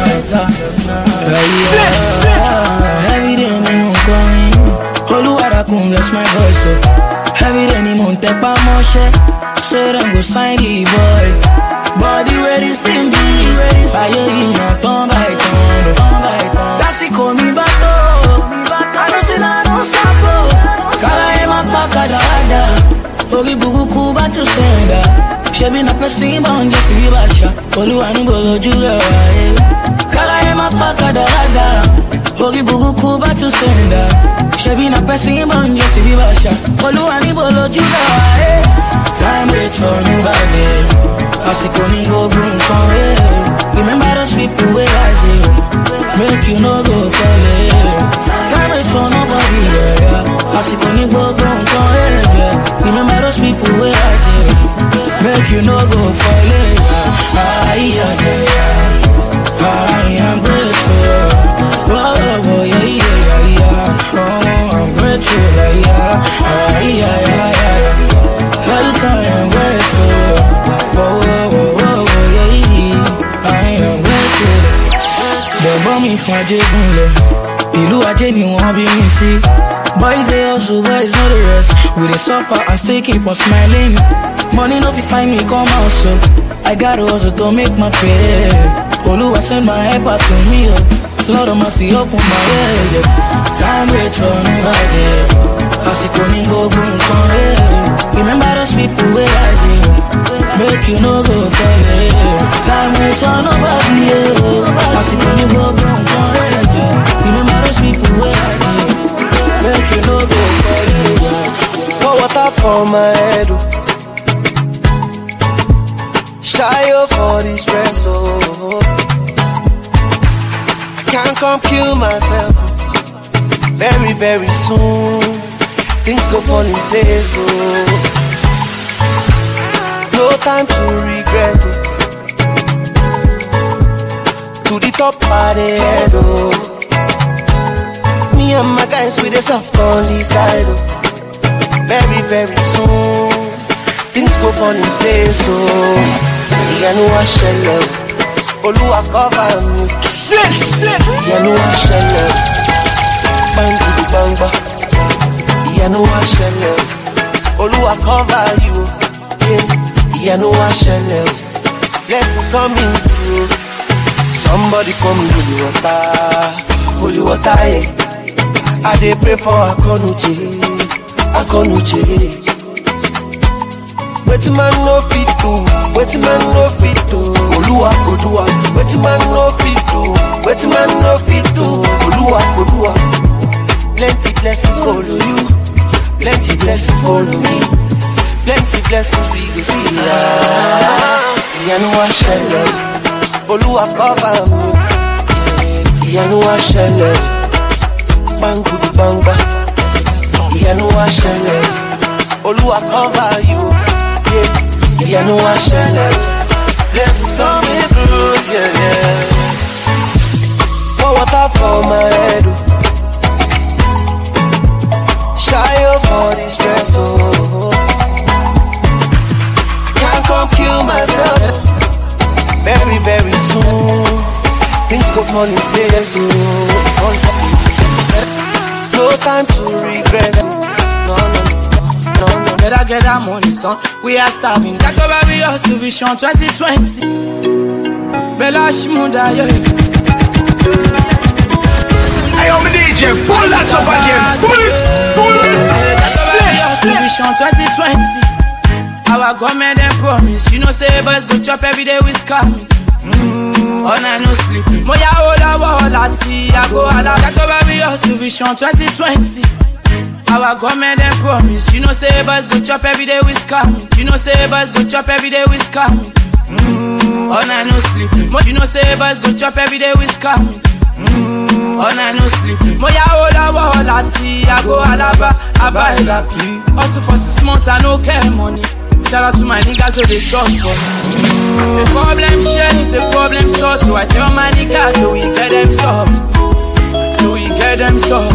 it. Six, six. Every day I'm going. Oluwarakun bless my voice, so every day ni mo take pa moshe. So them go sign the boy. Body where this thing be. Fire in a turn by turn. That's it, call me bato. I don't see that, I don't stop. Kala ema pakadada. Ogi bugu kuba to senda. Shebi na person bound just to be basha. Oluwa ni bolo juga wae. Kala ema pakadada. Ogi bugu kuba to senda. Shebi na person bound just to be basha. Oluwa ni bolo juga wae. Time wait for nobody. Asiko ni go gun konwe. Remember those people where I see. Make you no go fall in. Time wait for nobody. Yeah. Asiko ni go gun konwe. Remember those people where I see. Make you no go fall in. I am grateful. Whoa, whoa, yeah, yeah, yeah. Oh, I'm grateful, yeah. Yeah, yeah, yeah. Every time I'm grateful. Whoa, whoa, whoa, whoa, yeah. I am grateful. The bomb is my J-Gunle. Ilu Ajay ni wọ́n bí mi sí. Boys they hustle, boys know the rest. We they suffer and still keep on smiling. Money no fi find me come out so I gotta hustle to make my pay. Oluwa send my helper to me oh. Lord of mercy open my way yeah. Time wait for nobody. Asiko ni go boom konwe. Remember those people where I see. Make you no go fall in. Time wait for nobody yeah. Asiko ni go boom konwe. Remember those people where I see. Make you no come kill myself. Very, very soon, things go fall in place. Oh. No time to regret it. To the top of the head, oh. Me and my guys with the soft on the side, oh. Very, very soon, things go fall in place, oh. Yeah, no I shall love. Oluwa cover me. Six, six. Yeah, no I shall love. Bang to the bang bang. Yeah, no I shall love. Oluwa cover you. Yeah, yeah, no I shall love. Blessings coming through. Somebody come holy water, holy water, yeah. I dey pray for Akonuche, Akonuche. Wetin man no fit do, wetin man no fit do. Oluwa go do am. Wetin man no fit do, wetin man no fit do. Oluwa go do am. Plenty blessings follow you, plenty blessings follow me, plenty blessings we go see. Yeah, no I shall love. Oluwa cover me. Yeah, no I shall love. Bang to the bang bang. Yeah, no I shall love. Oluwa cover you. Yeah, yeah, no I shall love. Blessings coming through. Yeah, yeah. Pour water for my head. Shy up for the stress. Oh, can't come kill myself. Very, very soon, things go fall in place. Oh. No time to regret. No, no, no, no. Better get that money, son. We are starving. That's over we also vision twenty twenty. Bella Shmunda, yeah. Hey, I'm a D J. Pull that up again. Pull it, pull it. Six, vision twenty twenty. Our government and promise, you know, say boys go chop every day with scamming. Mm, all night no sleep. Moya ola wala ti, I go ala. That's over we also vision twenty twenty. Our government and promise, you know, say boys go chop every day with scamming. You know, say boys go chop every day with scamming. Mm, all night no sleep. You know, say boys go chop every day with scamming. Mm, all night no sleep. Moya ola wala ti, I go alaba, aba elapi. Also for six months I no care money. Shout out to my niggas so they stop for me. The problem share is a problem solved. So I tell my niggas so we get them solved. So we get them solved.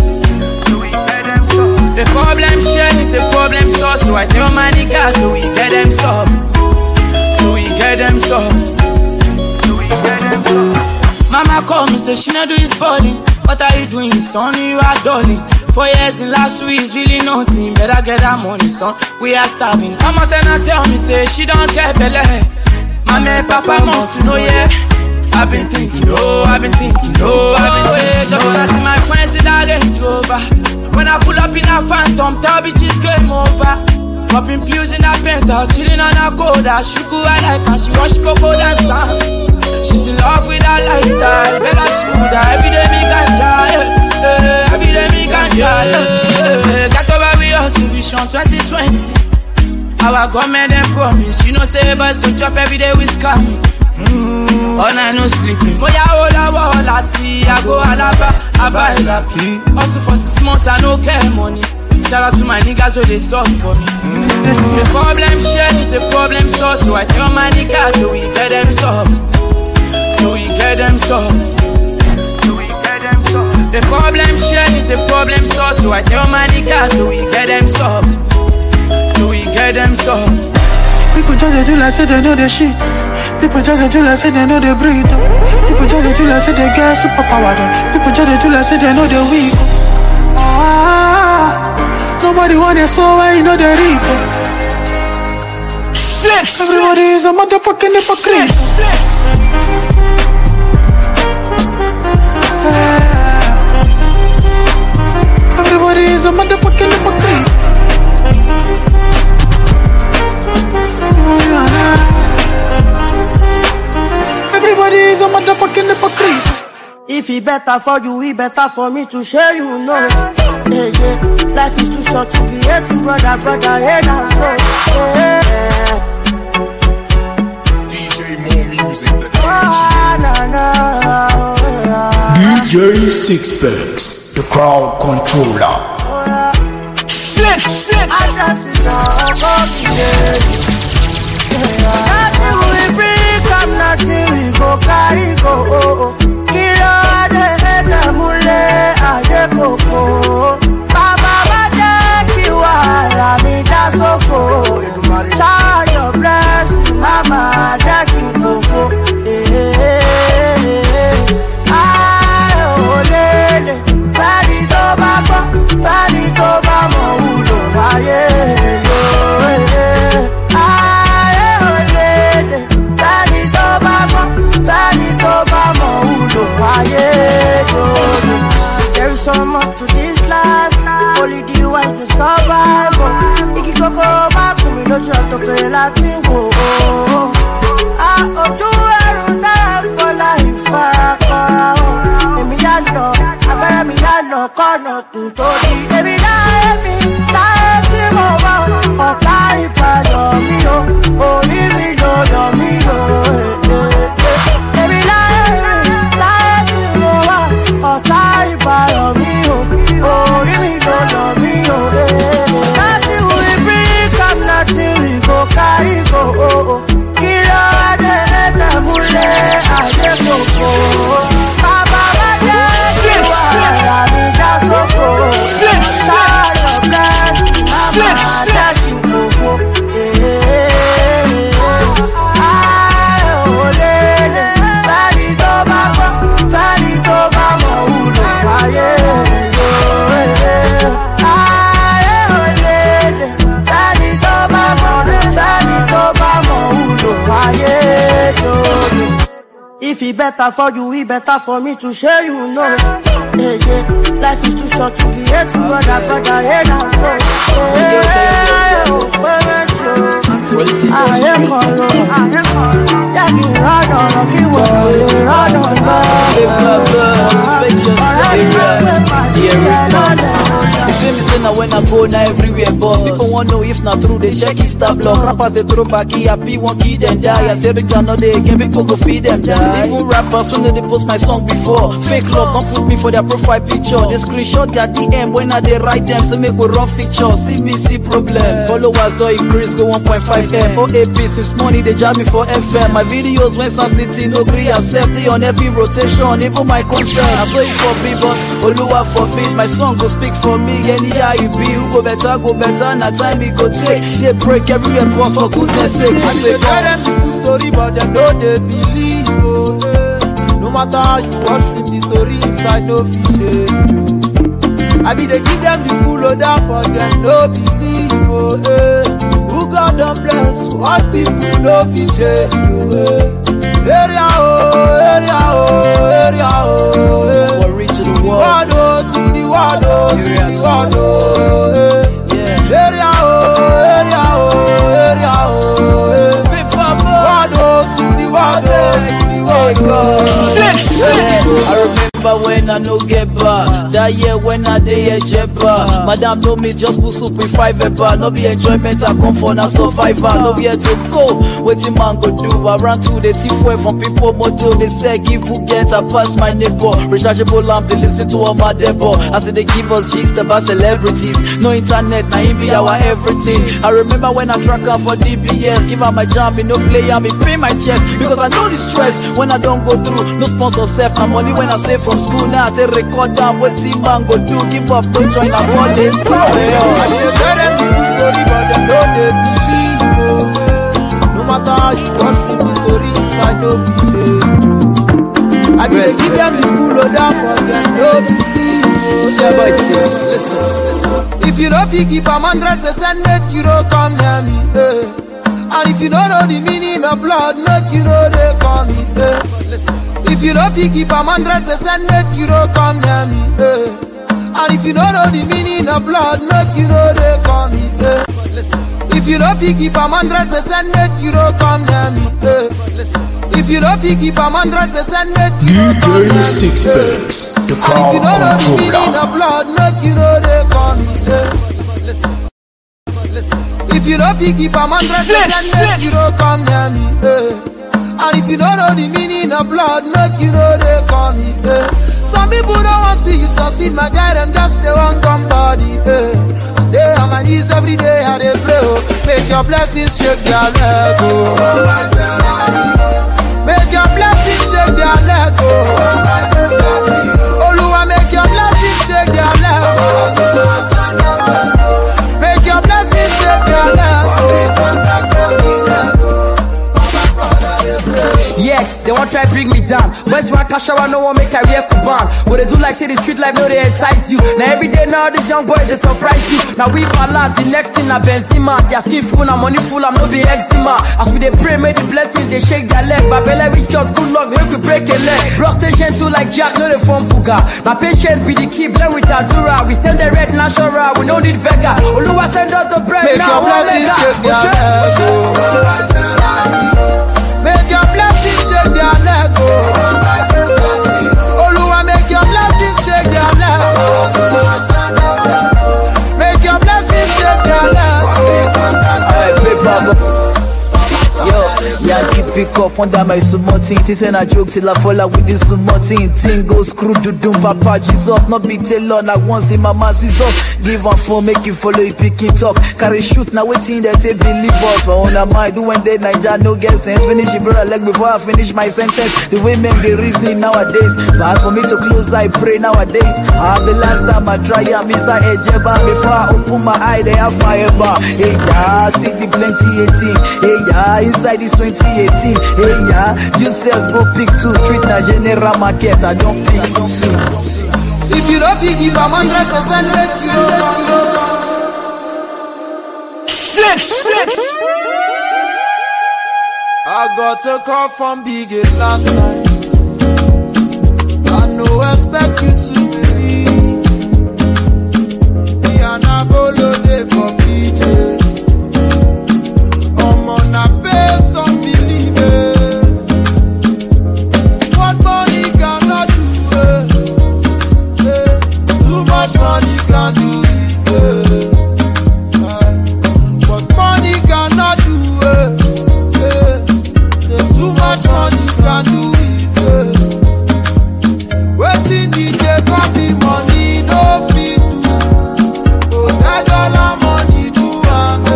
So we get them solved. The problem share is a problem solved. So I tell my niggas so we get them solved. So we get them solved. So we get them solved. Mama call me say she not do his balling. What are you doing, son? You are darling. Four years in last week is really nothing. Better get that money, son. We are starving. Mama then I tell me, say she don't care, Bele. Mama and Papa must know, yeah. I've been thinking, oh, I've been thinking, oh, I've been thinking. Just wanna see my friends in that Range Rover. When I pull up in a phantom, tell bitches game over. Popping pills in a penthouse, chilling on a coda. She cool, I like her, she watch Coco dance. She's in love with her lifestyle. Bella Shmunda, every day me ganja, yeah. Uh, every day me ganja, yeah. Got over we also vision twenty twenty. Our government and promise, you know, say boys go chop every day with scamming. Mm, all night no sleeping. Moya ola wala ti, I go alaba, aba elapi. Also for six months I no care money. Shout out to my niggas so they stop for me. Mm, the problem share is a problem solved. So I tell my niggas so we get them solved. So we get them solved. The problem share is a problem solved. So I tell my niggas so we get them solved. So we get them solved. People judge the like say they know the shit. People judge the like say they know the breed. People judge the like say they get super power. People judge the like say they know the weak. Ah, nobody want it so I know the reaper. Six. Everybody is a motherfucking hypocrite. Six. Everybody is a motherfucking hypocrite. Everybody is a motherfucking hypocrite. If it better for you, it better for me to share you know. Yeah, yeah. Life is too short to be hating, brother, brother, head and soul. Yeah. D J more music than ah, nah, nah, yeah. D J Sixpence, the crowd controller. Six, six. Nothing we bring, come nothing we go carry go. Kilo ade ede mule ade koko. Baba bade kiwa mi da sofo. Shower your blessing, mama jackie kofo. Ay olele, bari to baba, bari to baba ulo aye yo. Ay olele, bari to baba, bari to baba ulo aye yo. There is so much to this life, only the ones to survive. Iki kokoro back to me, don't you have to play Latin go. Ah, oh, do everything for life, farakara. Emi ya lo, abẹ́rẹ́ mi ya lọ, kọ́nà kùn tó di. Èmi láyé mi, láyé tí mo wá, ọ̀tá ìbàdàn mi o, orí mi ló yọ mí o. Èmi láyé mi, láyé tí mo wá, ọ̀tá ìbàdàn mi o, orí mi ló yọ mí o. Nothing we bring, come nothing we go carry go. Kilo ade ede mule ade koko. Baba bade kiwa mi da sofo. Shower your blessing, mama jackie kofo. Ay olele, bari to baba, bari to baba ulo aye yo. Ay olele, bari to baba, bari to baba ulo aye yo. If it better for you, it better for me to share you know. Hey, yeah. Life is too short to be hate to brother, brother, hey, now so. Hey, oh, I am Kolo. Yeah, you run on, you will run on, now when I go now everywhere boss. People want know if not true, they check his star block. Rappers they throw back here, P one kid and die. I say they cannot they again, people go feed them die. Even rappers when they post my song before. Fake love, don't put me for their profile picture. They screenshot their D M when I they write them, so make we run picture. C B C problem. Followers don't increase, go one point five M. O A P since money they jam me for F M. My videos when Sun City no agree accept it on every rotation, even my concert. I play for me, but Oluwa forbid my song go speak for me. Any you be, who go better, go better, na time we go take. They break everywhere, boss, for goodness sake. I say tell them the full story, but them know they believe, oh, eh. No matter how you watch flip the story inside, no fish, eh. I be they give them the full order, but them no believe, oh, eh. Who God don't bless, what people no fish, eh. Area, oh, area, oh, area, oh, eh. What reach to the world? One, oh, to the one, oh, to the one, oh, eh. Area, oh, area, oh, area, oh, eh. One, oh, to the one, oh, to the one, oh. Six, six. I remember when I no get bar. That year when I dey a jebba. Madam told me just put soup with five bar. No be enjoyment, I come for na survivor. No be here to go. Wetin man go do? I ran to the thief way from people moto. They say give who get, I pass my neighbor. Rechargeable lamp, they listen to all my debo. I say they give us gist about celebrities. No internet, now him be our everything. I remember when I track out for D B S. Give her my jam, me no play, me pay my chest. Because I know the stress when I don't go through. No sponsor self, na money when I save from school. Now I take record down what team man go do. Give up, don't join a police. I say tell them the full story, but them know they believe, oh, eh. No matter how you watch flip the story inside, no fish, eh. I be they give them the full order, but them no believe, oh, eh. Listen, listen. If you don't think keep a hundred percent, make you don't come near me, eh. And if you don't know the meaning of blood, make you know they call me, eh. If you don't think keep a hundred percent, make you don't come near me, eh. And if you don't know the meaning of blood, make you know they call me, eh. If you don't think keep a hundred percent, make you don't come near me, eh. If you don't think keep a hundred percent, make you don't come near me, eh. Sixpence, the And if you don't know the crowd meaning controller. of blood, make you know they call me, eh. If you don't think keep a hundred percent, make you don't come near me, eh. And if you don't know the meaning of blood, make you know they call me, eh. some people don't want to see you succeed, my guy, them just they want come body, eh. And they on my knees every day, I they pray, oh. Make your blessings shake their leg, oh. Make your blessings shake their leg, oh. Oluwa, make your blessings shake their leg, oh. Make your blessings shake their leg, oh. Yes, they won't try bring me down. West one Kashawa, no one make I wear Kuban. What they do like say the street life, no they entice you. Now every day now these young boys they surprise you. Now we ballad, the next thing na Benzema. Their skin full, now money full, I'm no be eczema. As we they pray, may the blessing they shake their leg. Babella with shots, good luck, make we break a leg. Bro stay gentle like Jack, no they form fuga. Now patience be the key, blend with Adura. We stand the red natural, we don't need Vega. Oluwa send out the bread make now. Your blessings shake their leg, make your blessings shake their leg, oh. Oluwa, make your blessings shake their leg, oh. Make your blessings shake their leg, oh. Alright, great Baba. Yo, Yankee pick up under my sumo team. This ain't a joke till I fall out with this sumo team. Thing goes screw to doom, Papa Jesus. Not be tailor, like once in my man Jesus. Give one phone, make you follow you picking talk. Carry shoot, now waiting that they believe us. For on a mind, do when they Niger no get sense. Finish it, brother, leg before I finish my sentence. The way men they reason nowadays. But for me to close, I pray nowadays. Ah, the last time I try, I Mister Ejeba. Before I open my eye, they have fire bar. Hey, yeah, see the plenty eighteen. Hey, yeah, inside this twenty eighteen. Hey, yeah, yourself go pick two. Street na general market, I don't pick two. If you don't think give a hundred percent make you Six, six. I got a call from Big Eight last night. I no expect you to believe. Me and I bolo day for P J. I'm on a base, don't believe it. What money cannot do it. Eh. Too much money can do it. Eh. What money cannot do it. Eh. Too much money can do it. Eh. Waiting D J copy money no fit do. Oh, that dollar money do am.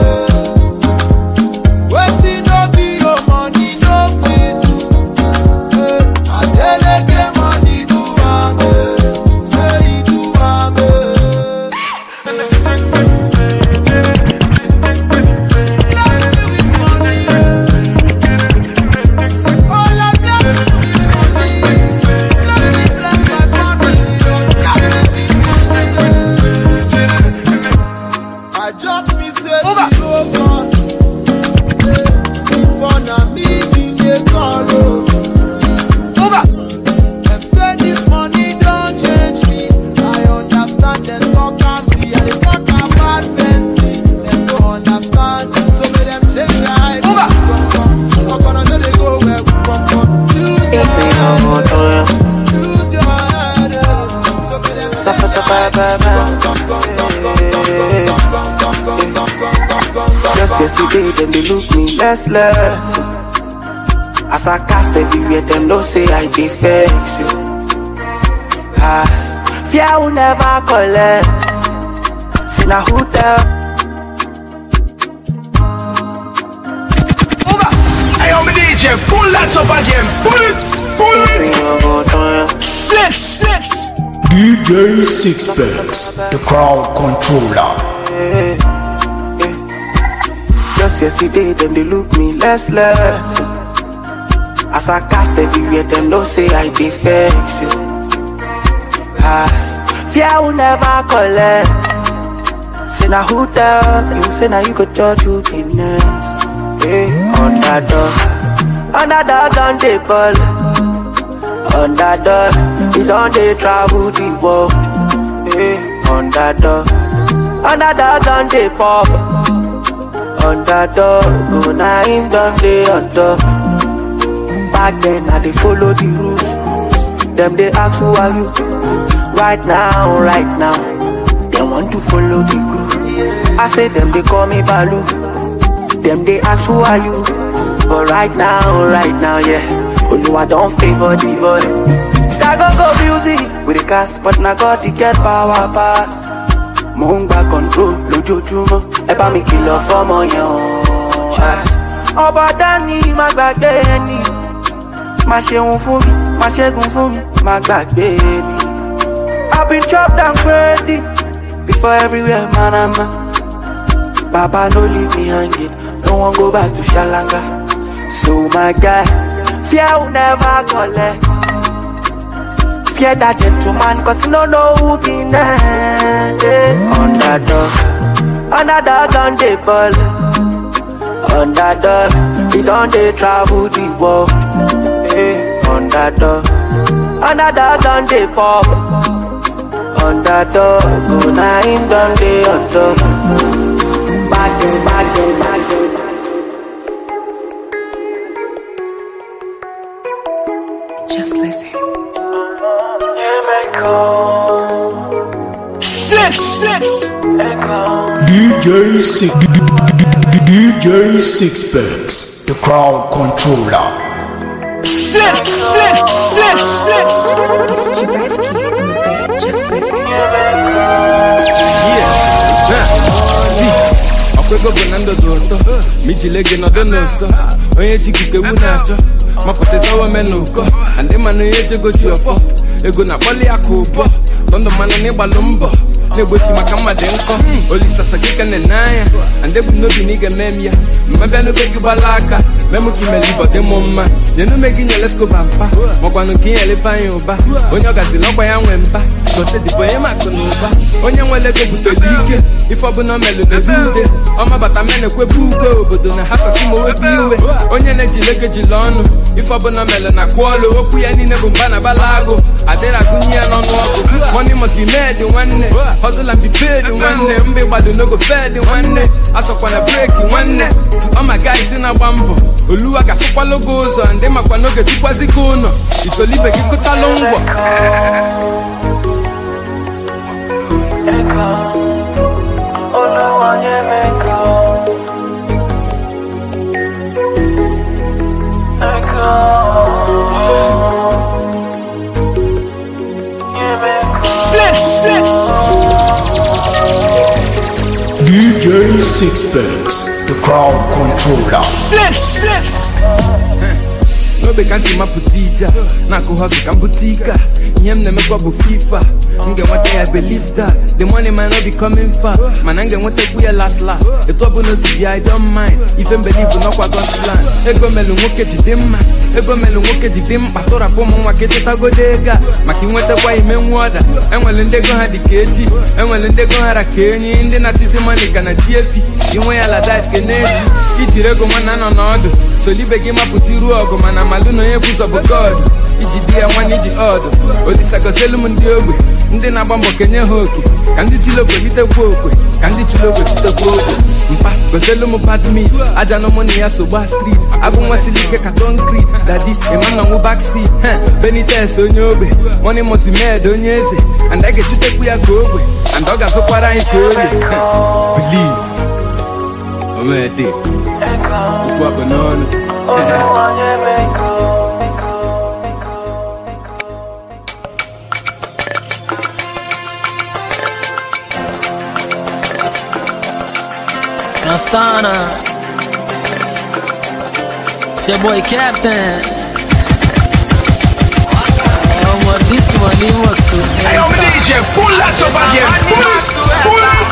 Waiting no be your money no fit do. Eh. I delegate money do am. Say he do am. Bless me with money. Oh, Lord, bless me with money. Bless me, bless my family. Lord, bless me with money. I just miss it, you gone. If on a meeting, they call. Them say this money don't change me. I understand them talk and free. And they talk about Bentley. Them don't understand. So make them shake their head. I'm gonna know they go where we come from. Use your head. Use your head. So make them shake their head. Just yesterday, them they look me less less. As I cast everywhere, them don't say I be fake. Ah, fear will never collect. Say now who tell? Hey, I'm a D J, pull that up again. Pull it, pull it. Six, six. D J Sixpence, the crowd controller. Just yesterday, them they look me less less. As I cast everywhere, them don't say I be fake. Ah, fear will never collect. Say now who tell you? Say now you could judge who be next. Hey, on that door, on that door, don't they ball. On that door, you don't they travel the world. Hey, on that door, on that door, don't they pop. On that door, go now him don't they on top. Back then, I they follow the rules. Them they ask who are you? Right now, right now, they want to follow the group. I say them they call me Balu. Them they ask who are you? But right now, right now, yeah, Oluwa don't favor the boy. That go go music with the cast, but na God to get power pass. Mumba control, lójoojúmọ́, ẹ bá mi kìlọ̀ fọ́mọ yẹn o. Ọba dání má gbàgbé ẹni, má ṣeun fún mi, má ṣẹ́gun fún mi, má gbàgbé mi. I've been chopped and crazy before everywhere, manama. Baba no leave me hanging, no one go back to Shalanga. So my guy, fear will never collect. Fear that gentleman, cause you don't know who be next. Yeah. Underdog, underdog on the ball. Underdog, we don't they travel the world. Yeah. Underdog, underdog on the pop. Underdog, go now in down the underdog. Back in, back in, back in. Just listen. Six, six. D J Six, D J Sixpence, the crowd controller. Six, six, six, six. It's Jabeski in the bed. Just listen. Yeah. See. Akwego Bonando Doto, Michilegi no Donoso, Oye Chiki Wunacho, Mapoteza Wamenuko, and the man who go shofo, Ego Napoli Akubo, Tondo Manani Balumbo, Nebushi Makama Denko, Olisa Sakika Nenaya, and they would not be nigga memia, Mabano Beki Balaka, Memuki Melibo de Moma, the no making a Lesco Bampa, Mokanuki Elephant Yoba, Onyagaziloko Wemba, Jose the Boyama Kunuba, Onyawelego Butolige, if I no melo the bude, Oma Batamene Kwebugo, but don't have a simo with you, Onyaneji Legajilono, if I no melo Naqualo, Okuyani Nebumbana Balago, Adela Gunia non walk, money must be made in one day, hustle and be paid in one day, Mbeba no go fed in one day, I saw when I break in one day, to all my guys in a bambo, Ulua Casopalo goes, and them Aquanoga Tuquaziguno, it's only the Kikutalongo. Six, six. D J Sixpence, the crowd controller. Six, six. No be can see my putija, Naku hustle can boutique. Yem ne me go FIFA. Nge one day I believe that the money might not be coming fast. Man, nge one take we last last. The trouble no see I don't mind. Even believe no kwa God's plan. Ego melu woke jidimma. Ego melu woke jidimma. Tora po mo wakete tago dega. Maki wete kwa ime mwada. Enwele ndego hadi keji. Enwele ndego hara kenyi. Inde na tisi money kana chiefi. Iwe ya la dive keneji. Ijirego mana no nodo. So libe gima putiru ogo mana malu no ye buzo bugod. Iji dia wani iji odo. Olisa koselu mundiogwe. Ndi na bambo kenye hoki. Kandi tilo kwe lite kwokwe. Kandi tilo kwe tito kwokwe. Mpa koselu mu bad meat. Aja no money ya soba street. Agu mwasilike ka concrete. Daddy emam na mu backseat. Benitez onyobe. Money mosi made onyeze. And I get chute kuya kogwe. And doga so kwara inkole. Believe. Omede. Ukwa banana. Astana, it's your boy Captain. Oh, what this money was to Hey, yo, D J, pull that up again. Pull it, pull it.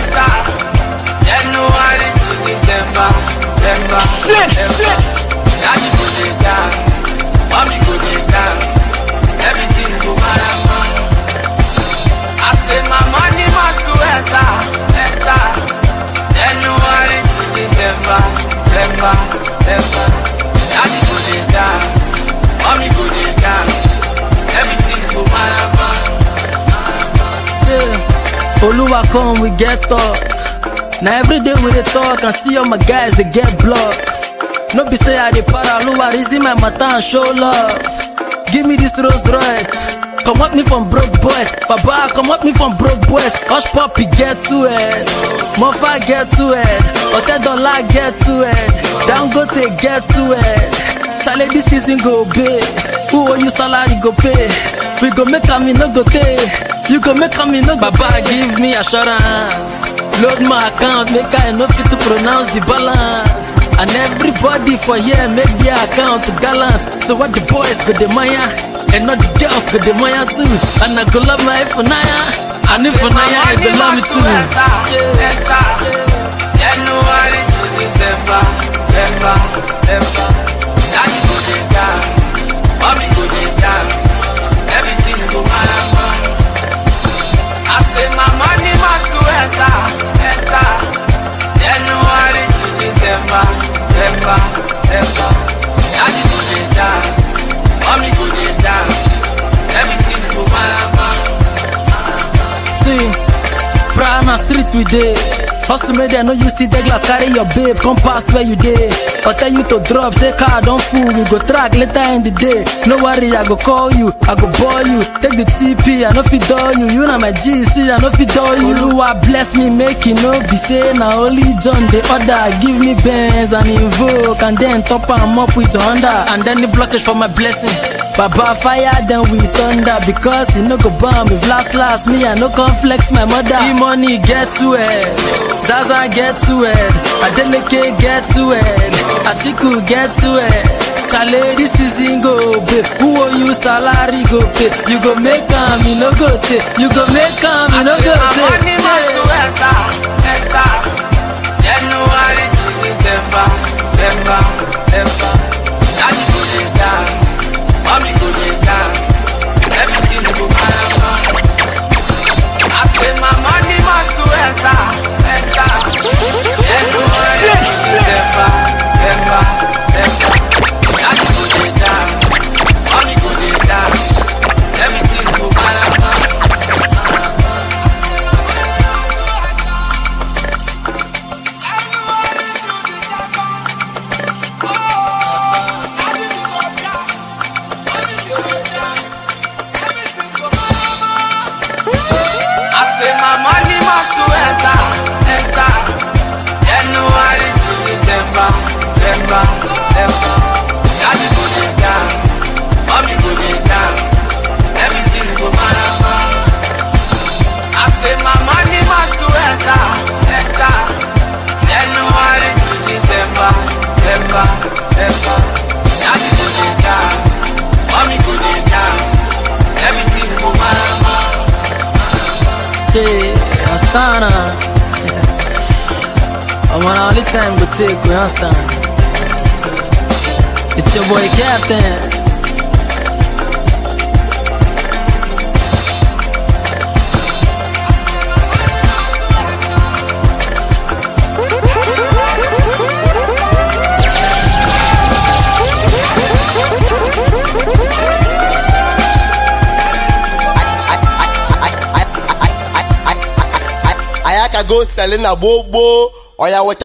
January to December, December. Six, six. Daddy go dey dance, mommy go dey dance, everything go marathon. I say my money must to enter, enter. January to December, December, December. Daddy go dey dance, mommy go dey dance, everything go marathon. Yeah. Oluwa come, we get talk. Now every day we dey talk and see all my guys they get blocked. No be say I dey para, Oluwa reason my matter and show love. Give me this Rolls Royce. Come up me from broke boys, Baba come up me from broke boys. Hush Poppy get to it, Mofa get to it, Hotel Dollar get to it, Dangote get to it. Charlie, this season go pay. Who owe you salary go pay? We go make a me no go pay. You go make a me no go Baba, give me assurance. Load my account, make I no fit to pronounce the balance. And everybody for here make their account gallant. So what the boys go the Maya, and not the girls go the Maya too. And I go love my Ifunaya, and Ifunaya I go love me too. January to December, December, December. Daddy go dey dance, mommy go dey dance, everything go marama. I say my money must to enter, enter. January to December, December, December. Daddy go dey dance, mommy go dey dance, everything go marama. See, Prime street we dey. Hustle made them no use the glass, carry your babe, come pass where you dey. Or tell you to drop, say car don't fool, we go track later in the day. No worry, I go call you, I go boy you. Take the T P, I no fit door you. You know my G C, I no fit door you. Oluwa bless me, make it no be say now only John the other. Give me Benz and Invoke, and then top am up with Honda. And then the blockage for my blessing. Baba fire, then we thunder. Because he no go bomb, if last last me, I no come flex my mother. The money get to it. Zaza get to it, Adeleke get to it, Atiku get to it. Charlie, this season go pay. Who owe you salary go pay? You go make am, you no go take. You go make am, you no go take. Money must to enter, enter. January to December, December, December. Daddy go dey dance, mommy go dey dance, everything go marama. I say my money must to enter, enter. January to December, December, December. Daddy go dey dance, mommy go dey dance, everything go marama. I say my money must to enter, enter. January to December, December, December. Daddy go dey dance, mommy go dey dance, everything go marama. I say my money must to enter, enter. January to December, December, December. Daddy go dey dance, mommy go dey dance, everything go marama. Che, Astana. I'm on all the time to take, we understand. It's your boy Captain. Ayaka go selling a bobo. Oya what